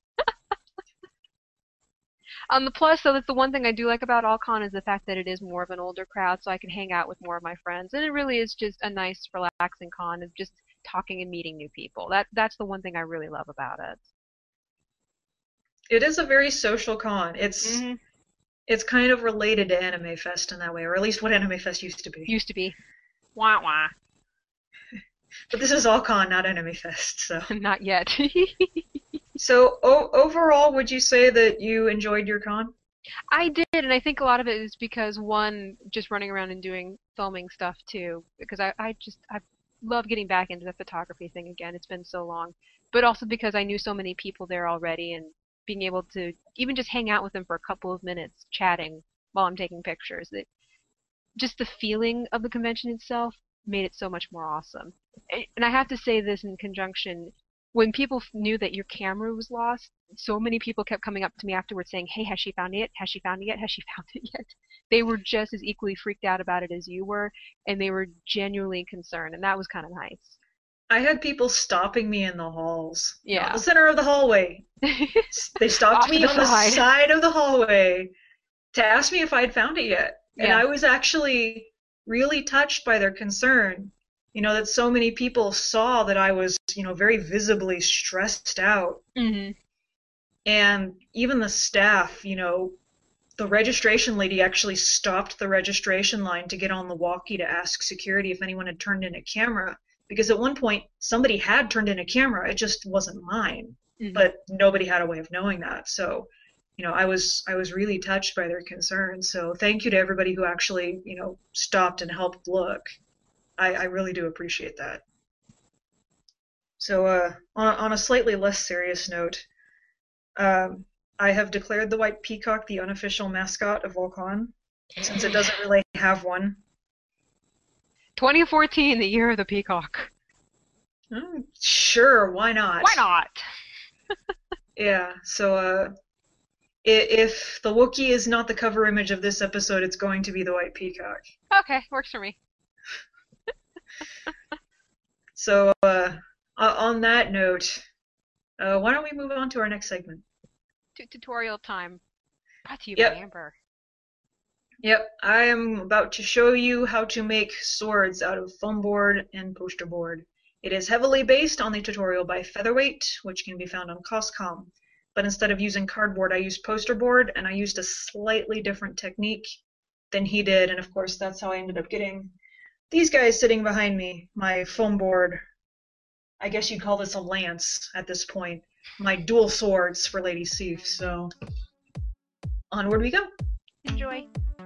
On the plus, though, that's the one thing I do like about All-Con is the fact that it is more of an older crowd, so I can hang out with more of my friends. And it really is just a nice, relaxing con of just talking and meeting new people. That that's the one thing I really love about it.
It is a very social con. It's
Hmm.
it's kind of related to Anime Fest in that way, or at least what Anime Fest used to be.
Used to be. Wah wah.
But this is all con, not Anime Fest. So,
Not yet.
so o- overall, would you say that you enjoyed your con?
I did, and I think a lot of it is because one, just running around and doing filming stuff too, because I, I just I love getting back into the photography thing again. It's been so long, but also because I knew so many people there already, and being able to even just hang out with them for a couple of minutes, chatting while I'm taking pictures. It, just the feeling of the convention itself made it so much more awesome. And and I have to say this in conjunction, when people f- knew that your camera was lost, so many people kept coming up to me afterwards saying, "Hey, has she found it? Has she found it yet? Has she found it yet?" They were just as equally freaked out about it as you were, and they were genuinely concerned, and that was kind of nice.
I had people stopping me in the halls, not
Yeah.
the center of the hallway. They stopped
Off to
me
the
on the
side.
side of the hallway to ask me if I'd found it yet. And
Yeah.
I was actually really touched by their concern. You know, that so many people saw that I was, you know, very visibly stressed out.
Mhm.
And even the staff, you know, the registration lady actually stopped the registration line to get on the walkie to ask security if anyone had turned in a camera. Because at one point, somebody had turned in a camera, it just wasn't mine.
Mhm.
But nobody had a way of knowing that. So, you know, I was I was really touched by their concerns. So thank you to everybody who actually, you know, stopped and helped look. I, I really do appreciate that. So, uh, on, a- on a slightly less serious note, um, I have declared the white peacock the unofficial mascot of Volcon, since it doesn't really have one.
twenty fourteen, the year of the peacock.
Mm, sure, why not?
Why not?
Yeah, so uh, If the Wookiee is not the cover image of this episode, it's going to be the White Peacock.
Okay, works for me.
So, uh, on that note, uh, why don't we move on to our next segment?
T tutorial time. Brought to you
Yep.
by Amber.
Yep, I am about to show you how to make swords out of foam board and poster board. It is heavily based on the tutorial by Featherweight, which can be found on Coscom. But instead of using cardboard, I used poster board, and I used a slightly different technique than he did, and of course that's how I ended up getting these guys sitting behind me, my foam board. I guess you'd call this a lance at this point. My dual swords for Lady Sif, so onward we go.
Enjoy.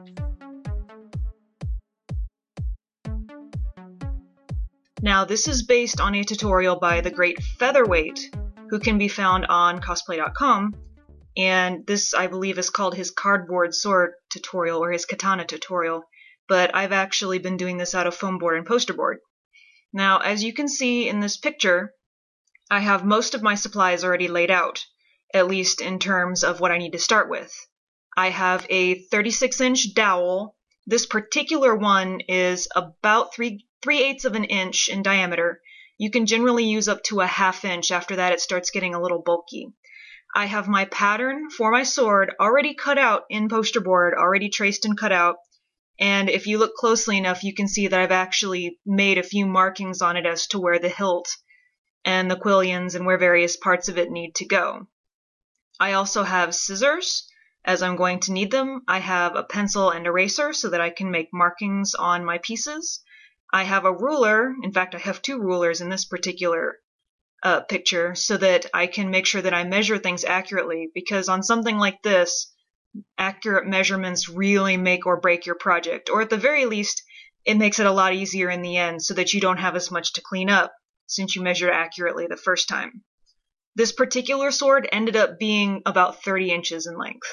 Now this is based on a tutorial by the great Featherweight, who can be found on cosplay dot com, and this I believe is called his cardboard sword tutorial or his katana tutorial, but I've actually been doing this out of foam board and poster board. Now as you can see in this picture, I have most of my supplies already laid out, at least in terms of what I need to start with. I have a thirty-six inch dowel. This particular one is about three three eighths of an inch in diameter. You can generally use up to a half inch. After that it starts getting a little bulky. I have my pattern for my sword already cut out in poster board, already traced and cut out, and if you look closely enough you can see that I've actually made a few markings on it as to where the hilt and the quillions and where various parts of it need to go. I also have scissors, as I'm going to need them. I have a pencil and eraser so that I can make markings on my pieces. I have a ruler. In fact, I have two rulers in this particular uh, picture so that I can make sure that I measure things accurately, because on something like this, accurate measurements really make or break your project, or at the very least, it makes it a lot easier in the end so that you don't have as much to clean up since you measured accurately the first time. This particular sword ended up being about thirty inches in length.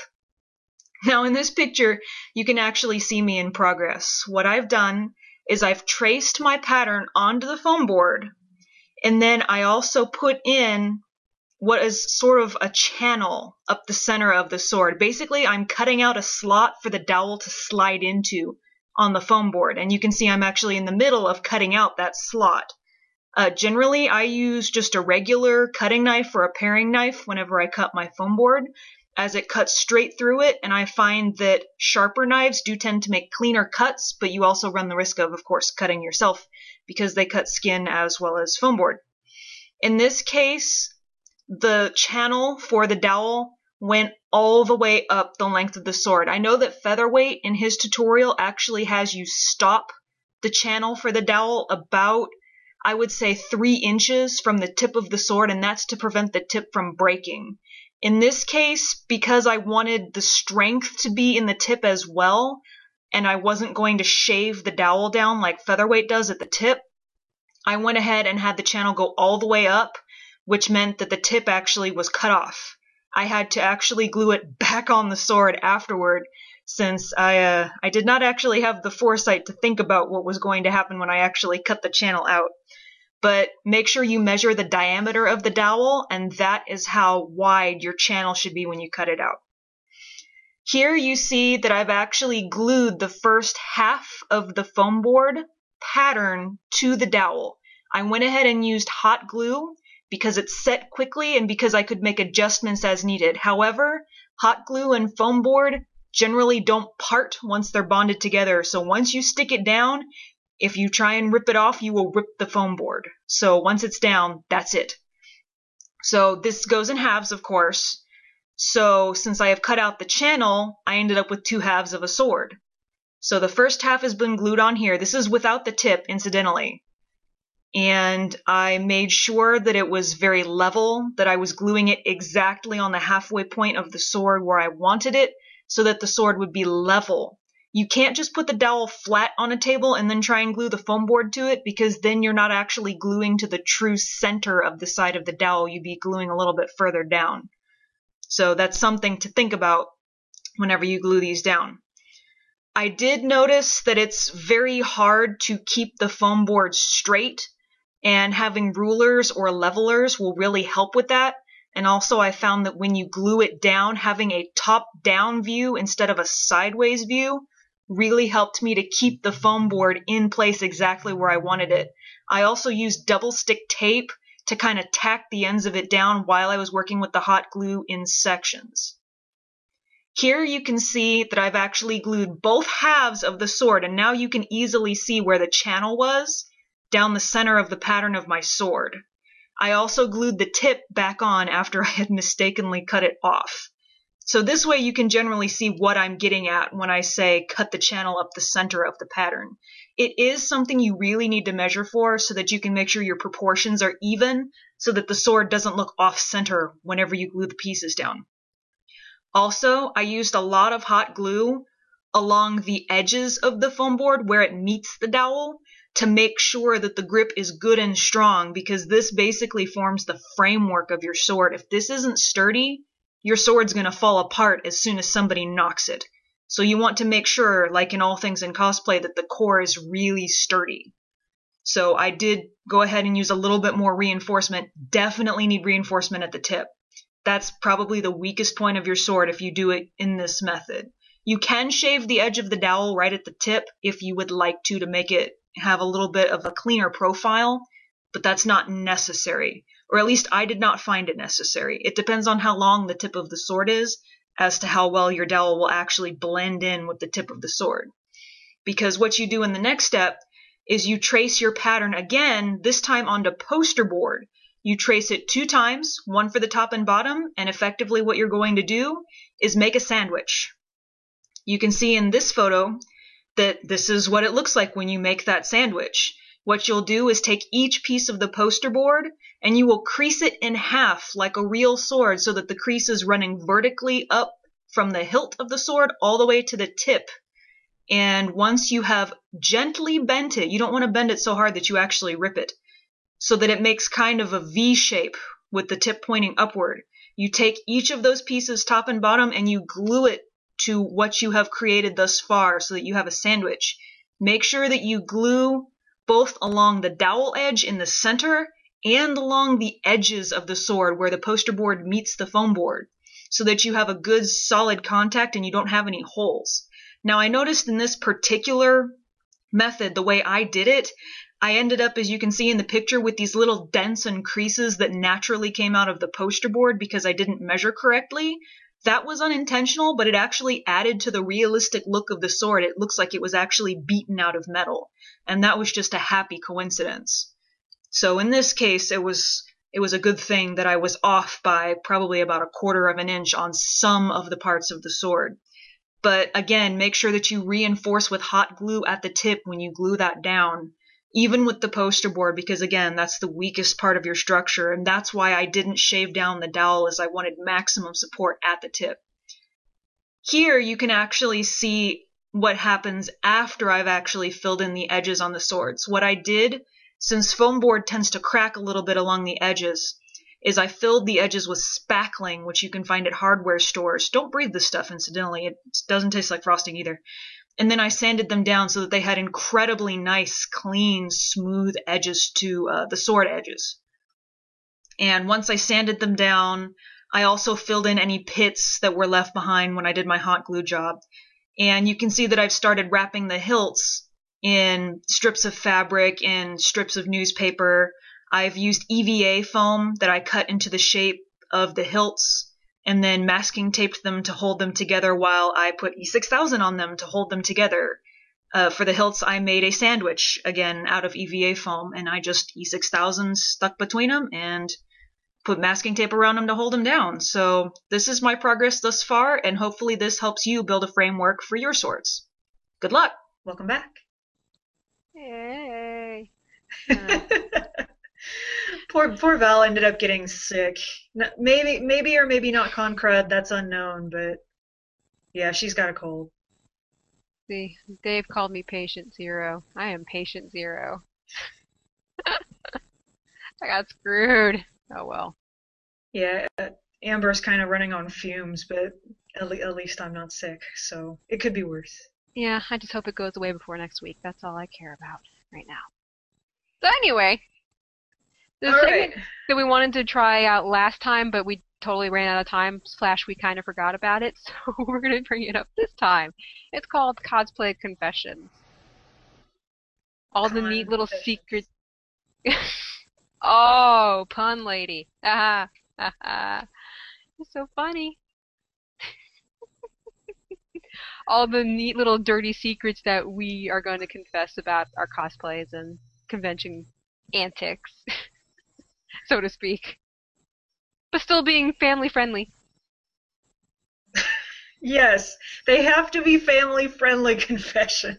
Now in this picture, you can actually see me in progress. What I've done is I've traced my pattern onto the foam board, and then I also put in what is sort of a channel up the center of the sword. Basically, I'm cutting out a slot for the dowel to slide into on the foam board, and you can see I'm actually in the middle of cutting out that slot. Uh, generally, I use just a regular cutting knife or a paring knife whenever I cut my foam board, as it cuts straight through it, and I find that sharper knives do tend to make cleaner cuts, but you also run the risk of, of course, cutting yourself because they cut skin as well as foam board. In this case, the channel for the dowel went all the way up the length of the sword. I know that Featherweight in his tutorial actually has you stop the channel for the dowel about, I would say, three inches from the tip of the sword, and that's to prevent the tip from breaking. In this case, because I wanted the strength to be in the tip as well, and I wasn't going to shave the dowel down like Featherweight does at the tip, I went ahead and had the channel go all the way up, which meant that the tip actually was cut off. I had to actually glue it back on the sword afterward, since I uh, I did not actually have the foresight to think about what was going to happen when I actually cut the channel out. But make sure you measure the diameter of the dowel, and that is how wide your channel should be when you cut it out. Here you see that I've actually glued the first half of the foam board pattern to the dowel. I went ahead and used hot glue because it set quickly and because I could make adjustments as needed. However, hot glue and foam board generally don't part once they're bonded together, so once you stick it down, if you try and rip it off, you will rip the foam board. So once it's down, that's it. So this goes in halves, of course. So since I have cut out the channel, I ended up with two halves of a sword. So the first half has been glued on here. This is without the tip, incidentally. And I made sure that it was very level, that I was gluing it exactly on the halfway point of the sword where I wanted it, so that the sword would be level. You can't just put the dowel flat on a table and then try and glue the foam board to it, because then you're not actually gluing to the true center of the side of the dowel. You'd be gluing a little bit further down. So that's something to think about whenever you glue these down. I did notice that it's very hard to keep the foam board straight, and having rulers or levelers will really help with that. And also I found that when you glue it down, having a top-down view instead of a sideways view really helped me to keep the foam board in place exactly where I wanted it. I also used double stick tape to kind of tack the ends of it down while I was working with the hot glue in sections. Here you can see that I've actually glued both halves of the sword, and now you can easily see where the channel was down the center of the pattern of my sword. I also glued the tip back on after I had mistakenly cut it off. So this way you can generally see what I'm getting at when I say cut the channel up the center of the pattern. It is something you really need to measure for so that you can make sure your proportions are even so that the sword doesn't look off center whenever you glue the pieces down. Also, I used a lot of hot glue along the edges of the foam board where it meets the dowel to make sure that the grip is good and strong, because this basically forms the framework of your sword. If this isn't sturdy, your sword's going to fall apart as soon as somebody knocks it. So you want to make sure, like in all things in cosplay, that the core is really sturdy. So I did go ahead and use a little bit more reinforcement. Definitely need reinforcement at the tip. That's probably the weakest point of your sword if you do it in this method. You can shave the edge of the dowel right at the tip if you would like to, to make it have a little bit of a cleaner profile, but that's not necessary. Or at least I did not find it necessary. It depends on how long the tip of the sword is as to how well your dowel will actually blend in with the tip of the sword. Because what you do in the next step is you trace your pattern again, this time onto poster board. You trace it two times, one for the top and bottom, and effectively what you're going to do is make a sandwich. You can see in this photo that this is what it looks like when you make that sandwich. What you'll do is take each piece of the poster board and you will crease it in half like a real sword so that the crease is running vertically up from the hilt of the sword all the way to the tip. And once you have gently bent it, you don't want to bend it so hard that you actually rip it, so that it makes kind of a V shape with the tip pointing upward. You take each of those pieces, top and bottom, and you glue it to what you have created thus far so that you have a sandwich. Make sure that you glue both along the dowel edge in the center and along the edges of the sword where the poster board meets the foam board so that you have a good solid contact and you don't have any holes. Now I noticed in this particular method, the way I did it, I ended up, as you can see in the picture, with these little dents and creases that naturally came out of the poster board because I didn't measure correctly. That was unintentional, but it actually added to the realistic look of the sword. It looks like it was actually beaten out of metal, and that was just a happy coincidence. So in this case, it was it was a good thing that I was off by probably about a quarter of an inch on some of the parts of the sword. But again, make sure that you reinforce with hot glue at the tip when you glue that down, even with the poster board, because again, that's the weakest part of your structure, and that's why I didn't shave down the dowel, as I wanted maximum support at the tip. Here you can actually see what happens after I've actually filled in the edges on the swords. What I did, since foam board tends to crack a little bit along the edges, is I filled the edges with spackling, which you can find at hardware stores. Don't breathe this stuff, incidentally. It doesn't taste like frosting either. And then I sanded them down so that they had incredibly nice, clean, smooth edges to uh, the sword edges. And once I sanded them down, I also filled in any pits that were left behind when I did my hot glue job. And you can see that I've started wrapping the hilts in strips of fabric and strips of newspaper. I've used E V A foam that I cut into the shape of the hilts, and then masking taped them to hold them together while I put E six thousand on them to hold them together. Uh, for the hilts, I made a sandwich, again, out of E V A foam, and I just E six thousand stuck between them and put masking tape around them to hold them down. So this is my progress thus far, and hopefully this helps you build a framework for your swords. Good luck! Welcome back.
Yay! Uh,
Poor poor Val ended up getting sick. Maybe maybe or maybe not con crud, that's unknown, but yeah, she's got a cold.
see, Dave called me patient zero. I am patient zero. I got screwed. Oh well.
Yeah, uh, Amber's kind of running on fumes, but at, le at least I'm not sick, so it could be worse.
Yeah, I just hope it goes away before next week. That's all I care about right now. So anyway, The
All right.
segment that we wanted to try out last time, but we totally ran out of time, slash we kind of forgot about it, so we're going to bring it up this time. It's called Cosplay Confessions. All the neat little secret...
Confessions.
Oh, pun lady. Ah, ha, ha. It's so funny. All the neat little dirty secrets that we are going to confess about our cosplays and convention antics, so to speak. But still being family friendly.
Yes, they have to be family-friendly confessions.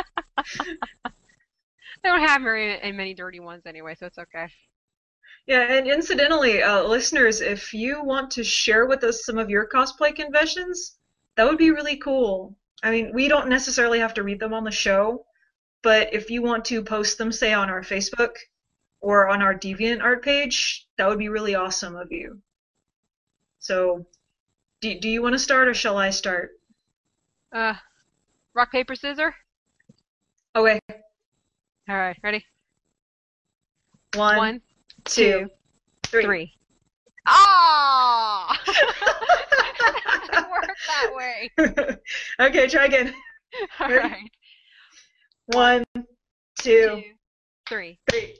They don't have very many dirty ones anyway, so it's okay.
Yeah, and incidentally, uh, listeners, if you want to share with us some of your cosplay confessions, that would be really cool. I mean, we don't necessarily have to read them on the show, but if you want to post them, say, on our Facebook or on our DeviantArt page, that would be really awesome of you. So, do, do you want to start or shall I start?
Uh, rock, paper, scissors?
Okay.
Alright, ready?
One,
One,
two,
two,
three.
three. Ah! It doesn't work that way.
Okay, try again.
Alright.
One, two,
Two, three.
three.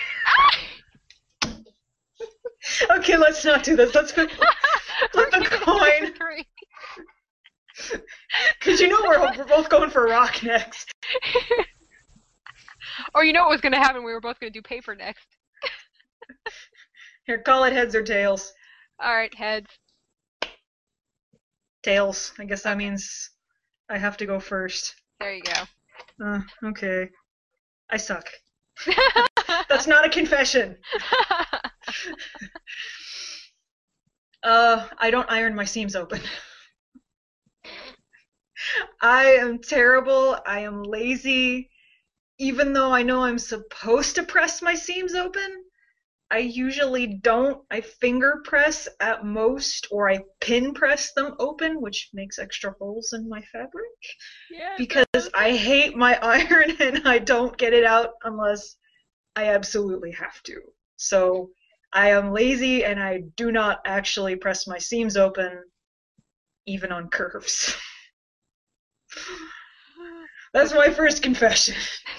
Okay, let's not do this. Let's flip, flip
We're
a
keeping it
coin.
at three.
Because you know we're, we're both going for rock next.
Or you know what was going to happen? We were both going to do paper next.
Here, call it heads or tails.
Alright, heads.
Tails. I guess that
Okay.
means I have to go first.
There you go.
Uh, okay. I suck. That's not a confession. Uh, I don't iron my seams open. I am terrible. I am lazy. Even though I know I'm supposed to press my seams open, I usually don't. I finger press at most, or I pin press them open, which makes extra holes in my fabric.
Yeah,
Because I hate my iron and I don't get it out unless I absolutely have to. So I am lazy and I do not actually press my seams open, even on curves. That's my first confession.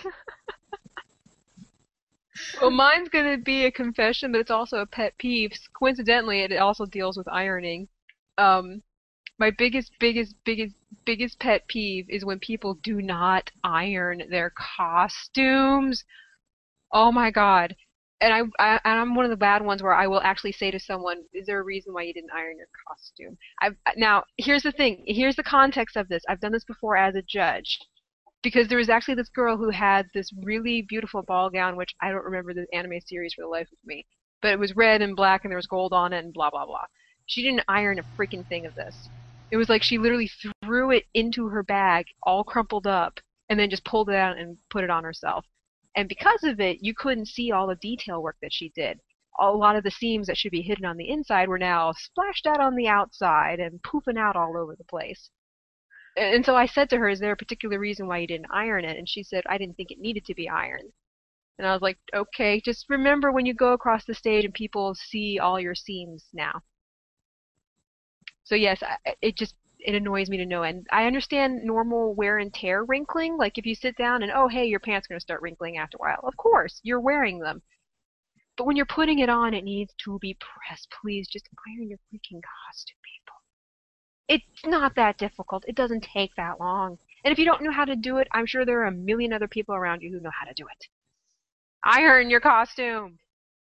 Well, mine's going to be a confession, but it's also a pet peeve. Coincidentally, it also deals with ironing. Um, my biggest, biggest, biggest, biggest pet peeve is when people do not iron their costumes. Oh my God. And I, I and I'm one of the bad ones where I will actually say to someone, "Is there a reason why you didn't iron your costume?" I've now here's the thing. Here's the context of this. I've done this before as a judge, because there was actually this girl who had this really beautiful ball gown, which I don't remember the anime series for the life of me, but it was red and black and there was gold on it and blah blah blah. She didn't iron a freaking thing of this. It was like she literally threw it into her bag, all crumpled up, and then just pulled it out and put it on herself. And because of it, you couldn't see all the detail work that she did. A lot of the seams that should be hidden on the inside were now splashed out on the outside and poofing out all over the place. And so I said to her, "Is there a particular reason why you didn't iron it?" And she said, "I didn't think it needed to be ironed." And I was like, "Okay, just remember when you go across the stage and people see all your seams now." So yes, I, it just it annoys me to no end. I understand normal wear and tear wrinkling, like if you sit down and, oh, hey, your pants are going to start wrinkling after a while. Of course, you're wearing them. But when you're putting it on, it needs to be pressed. Please just iron your freaking costume, people. It's not that difficult. It doesn't take that long. And if you don't know how to do it, I'm sure there are a million other people around you who know how to do it. Iron your costume.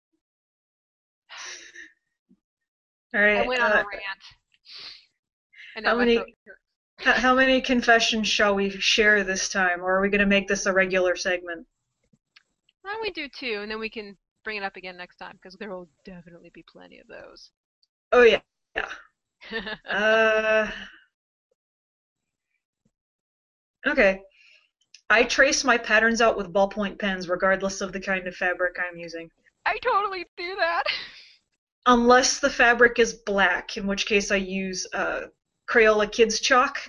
All right.
I went on
uh,
a rant. And now
how
my
many
throat hurts.
h- how many confessions shall we share this time, or are we going to make this a regular segment?
Why don't we do two, and then we can bring it up again next time, because there will definitely be plenty of those.
Oh yeah. Yeah. Uh. Okay. I trace my patterns out with ballpoint pens, regardless of the kind of fabric I'm using.
I totally do that.
Unless the fabric is black, in which case I use uh, Crayola Kids Chalk.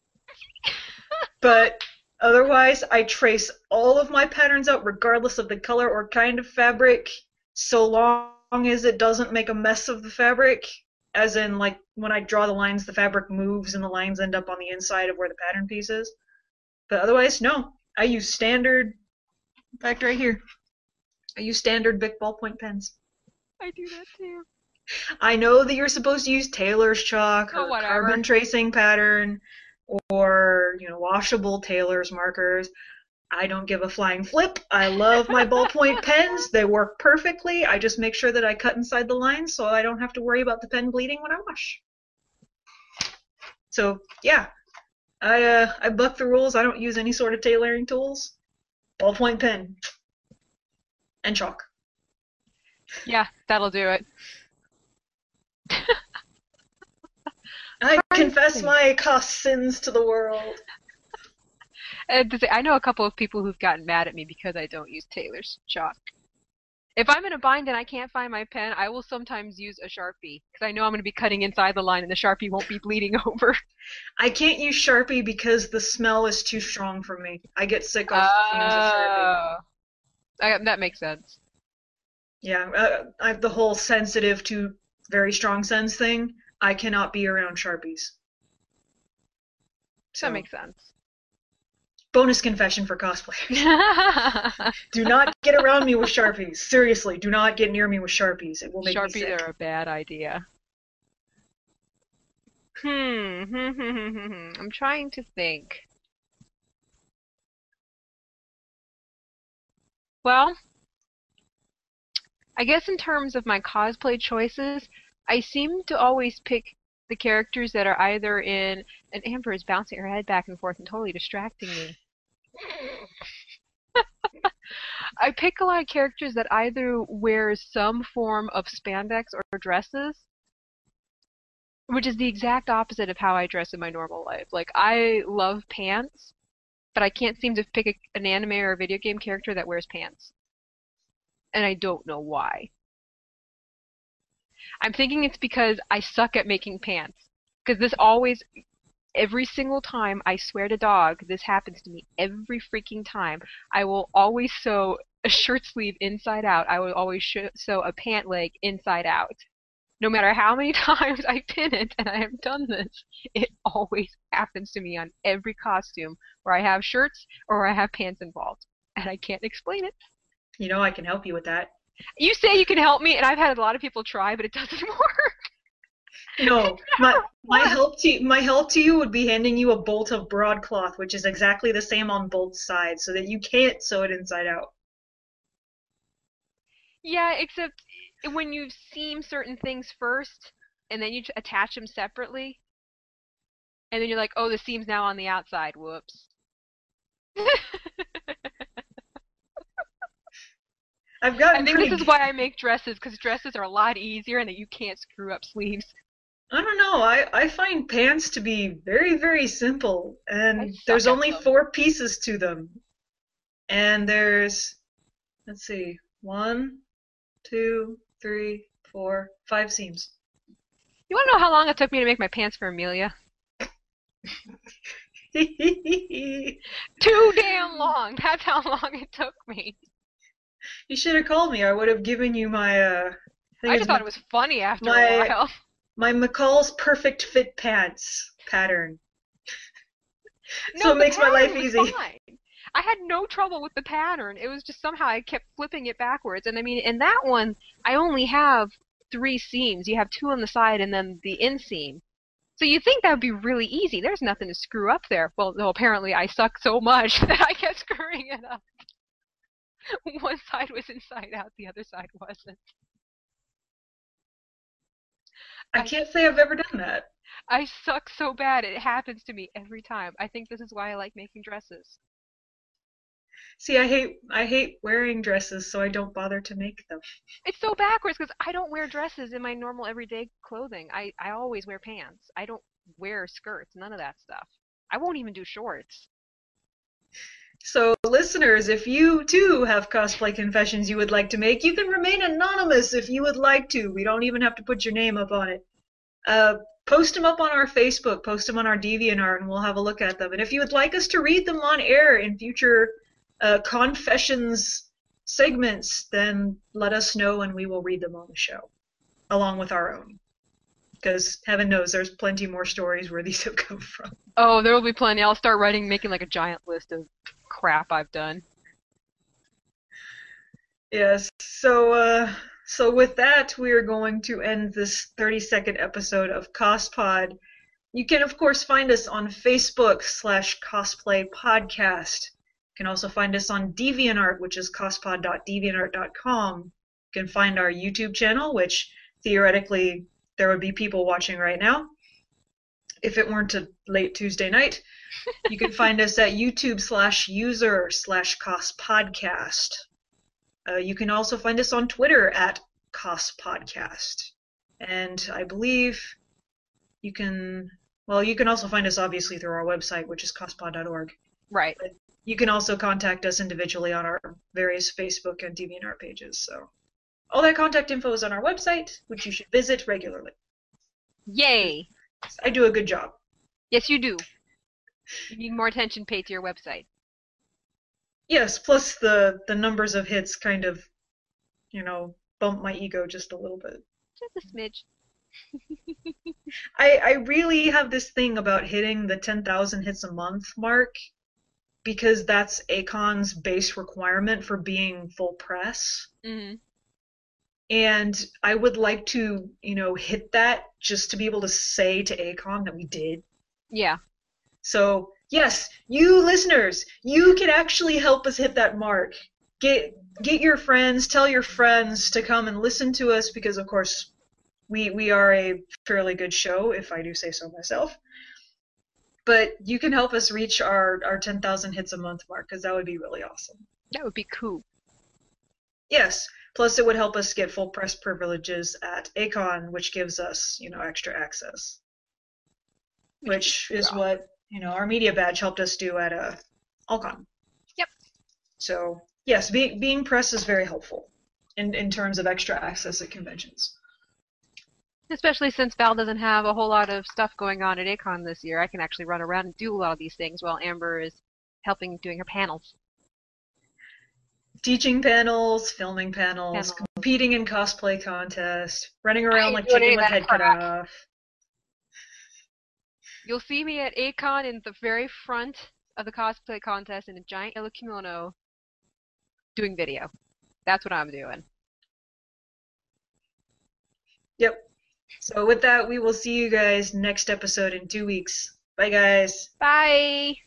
But otherwise, I trace all of my patterns out, regardless of the color or kind of fabric, so long as it doesn't make a mess of the fabric, as in, like, when I draw the lines, the fabric moves and the lines end up on the inside of where the pattern piece is. But otherwise, no. I use standard, in fact, right here, I use standard Bic ballpoint pens.
I do that too.
I know that you're supposed to use Taylor's chalk
Oh,
or
whatever.
carbon tracing pattern or, you know, washable Taylor's markers. I don't give a flying flip. I love my ballpoint pens. They work perfectly. I just make sure that I cut inside the lines so I don't have to worry about the pen bleeding when I wash. So, yeah. I uh, I buck the rules. I don't use any sort of tailoring tools. Ballpoint pen. And chalk.
Yeah, that'll do it.
I confess my cost sins to the world.
And to say, I know a couple of people who've gotten mad at me because I don't use Taylor's chalk. If I'm in a bind and I can't find my pen, I will sometimes use a Sharpie because I know I'm going to be cutting inside the line and the Sharpie won't be bleeding over.
I can't use Sharpie because the smell is too strong for me. I get sick off the fumes of Sharpie.
Oh. I, that makes sense.
Yeah, uh, I have the whole sensitive to very strong scents thing. I cannot be around Sharpies. So,
That makes sense.
bonus confession for cosplayers. Do not get around me with Sharpies. Seriously, do not get near me with Sharpies. It will make me
Sharpies
sick.
are a bad idea. Hmm. hmm, hmm, hmm, hmm, hmm. I'm trying to think. Well, I guess in terms of my cosplay choices, I seem to always pick the characters that are either in, and Amber is bouncing her head back and forth and totally distracting me. I pick a lot of characters that either wear some form of spandex or dresses, which is the exact opposite of how I dress in my normal life. Like, I love pants, but I can't seem to pick a, an anime or a video game character that wears pants. And I don't know why. I'm thinking it's because I suck at making pants. Because this always, every single time, I swear to dog, this happens to me every freaking time. I will always sew a shirt sleeve inside out. I will always sh- sew a pant leg inside out. No matter how many times I pin it, and I have done this, it always happens to me on every costume where I have shirts or where I have pants involved. And I can't explain it.
You know I can help you with that.
You say you can help me, and I've had a lot of people try, but it doesn't work.
No, my my help to my help to you would be handing you a bolt of broadcloth, which is exactly the same on both sides, so that you can't sew it inside out.
Yeah, except when you seam certain things first, and then you t- attach them separately, and then you're like, oh, the seam's now on the outside. Whoops.
I've gotten
I think
pretty.
this is why I make dresses, because dresses are a lot easier and that you can't screw up sleeves.
I don't know. I, I find pants to be very, very simple,
I
and
suck
there's
at
only
them.
four pieces to them. And there's, let's see, one, two, three, four, five seams.
You want to know how long it took me to make my pants for Amelia?
You
Too damn long. That's how long it took me.
should have called me. I would have given you my, uh, I think
I
it's
just thought
my,
it was funny after
my-
a while.
my McCall's Perfect Fit Pants pattern. So
No,
it
the
makes my life
pattern was
easy.
fine. I had no trouble with the pattern. It was just somehow I kept flipping it backwards. And I mean, in that one, I only have three seams. You have two on the side and then the inseam. So you think that would be really easy. There's nothing to screw up there. Well, no, apparently I suck so much that I kept screwing it up. One side was inside out, the other side wasn't.
I can't say I've ever done that.
I suck so bad. It happens to me every time. I think this is why I like making dresses.
See, I hate I hate wearing dresses, so I don't bother to make them.
It's so backwards because I don't wear dresses in my normal everyday clothing. I, I always wear pants. I don't wear skirts, none of that stuff. I won't even do shorts.
So, listeners, if you too have cosplay confessions you would like to make, you can remain anonymous if you would like to. We don't even have to put your name up on it. Uh, post them up on our Facebook, post them on our DeviantArt, and we'll have a look at them. And if you would like us to read them on air in future uh, confessions segments, then let us know and we will read them on the show, along with our own. Because heaven knows there's plenty more stories where these have come from.
Oh, there will be plenty. I'll start writing, making like a giant list of crap I've done.
Yes, so uh, so with that, we are going to end this thirty-second episode of CosPod. You can, of course, find us on Facebook slash cosplay podcast. You can also find us on DeviantArt, which is cospod dot deviantart dot com. You can find our YouTube channel, which theoretically there would be people watching right now, if it weren't a late Tuesday night. You can find us at YouTube slash user slash cospodcast. Uh, you can also find us on Twitter at cospodcast. And I believe you can, well, you can also find us obviously through our website, which is cospod dot org.
Right.
But you can also contact us individually on our various Facebook and DeviantArt pages. So all that contact info is on our website, which you should visit regularly.
Yay!
I do a good job.
Yes, you do. You need more attention paid to your website.
Yes, plus the, the numbers of hits kind of, you know, bump my ego just a little bit.
Just a smidge.
I, I really have this thing about hitting the ten thousand hits a month mark because that's Akon's base requirement for being full press.
Mm-hmm.
And I would like to, you know, hit that just to be able to say to Akon that we did.
Yeah.
So, yes, you listeners, you can actually help us hit that mark. Get get your friends, tell your friends to come and listen to us because, of course, we we are a fairly good show, if I do say so myself. But you can help us reach our, our ten thousand hits a month mark because that would be really awesome.
That would be cool.
Yes. Plus, it would help us get full press privileges at Akon, which gives us, you know, extra access. Which is what, you know, our media badge helped us do at uh, Alcon.
Yep.
So, yes, being being press is very helpful in, in terms of extra access at conventions.
Especially since Val doesn't have a whole lot of stuff going on at Akon this year. I can actually run around and do a lot of these things while Amber is helping doing her panels.
Teaching panels, filming panels,
Panels.
competing in cosplay contests, running around like
doing any
chicken
of
with
that
head cut
crap.
off.
You'll see me at Akon in the very front of the cosplay contest in a giant yellow kimono doing video. That's what I'm doing.
Yep. So with that, we will see you guys next episode in two weeks. Bye, guys.
Bye!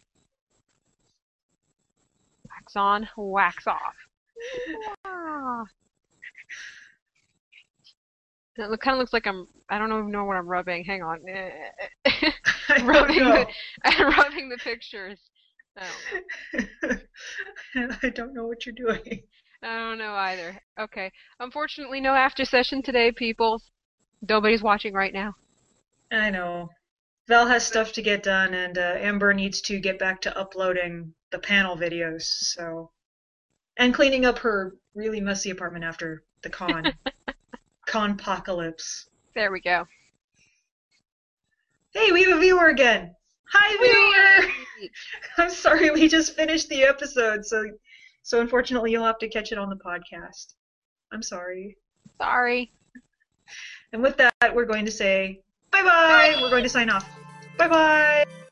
Wax on, wax off. Ah. It kind of looks like I'm, I don't even know what I'm rubbing. Hang on.
I
rubbing
don't know.
the, I'm rubbing the pictures. Oh.
I don't know what you're doing.
I don't know either. Okay. Unfortunately, no after session today, people. Nobody's watching right now.
I know. Val has stuff to get done, and uh, Amber needs to get back to uploading the panel videos, so... And cleaning up her really messy apartment after the con. Conpocalypse.
There we go.
Hey, we have a viewer again! Hi, viewer!
Whee!
I'm sorry, we just finished the episode, so so unfortunately you'll have to catch it on the podcast. I'm sorry.
Sorry.
And with that, we're going to say bye-bye! We're going to sign off. Bye-bye!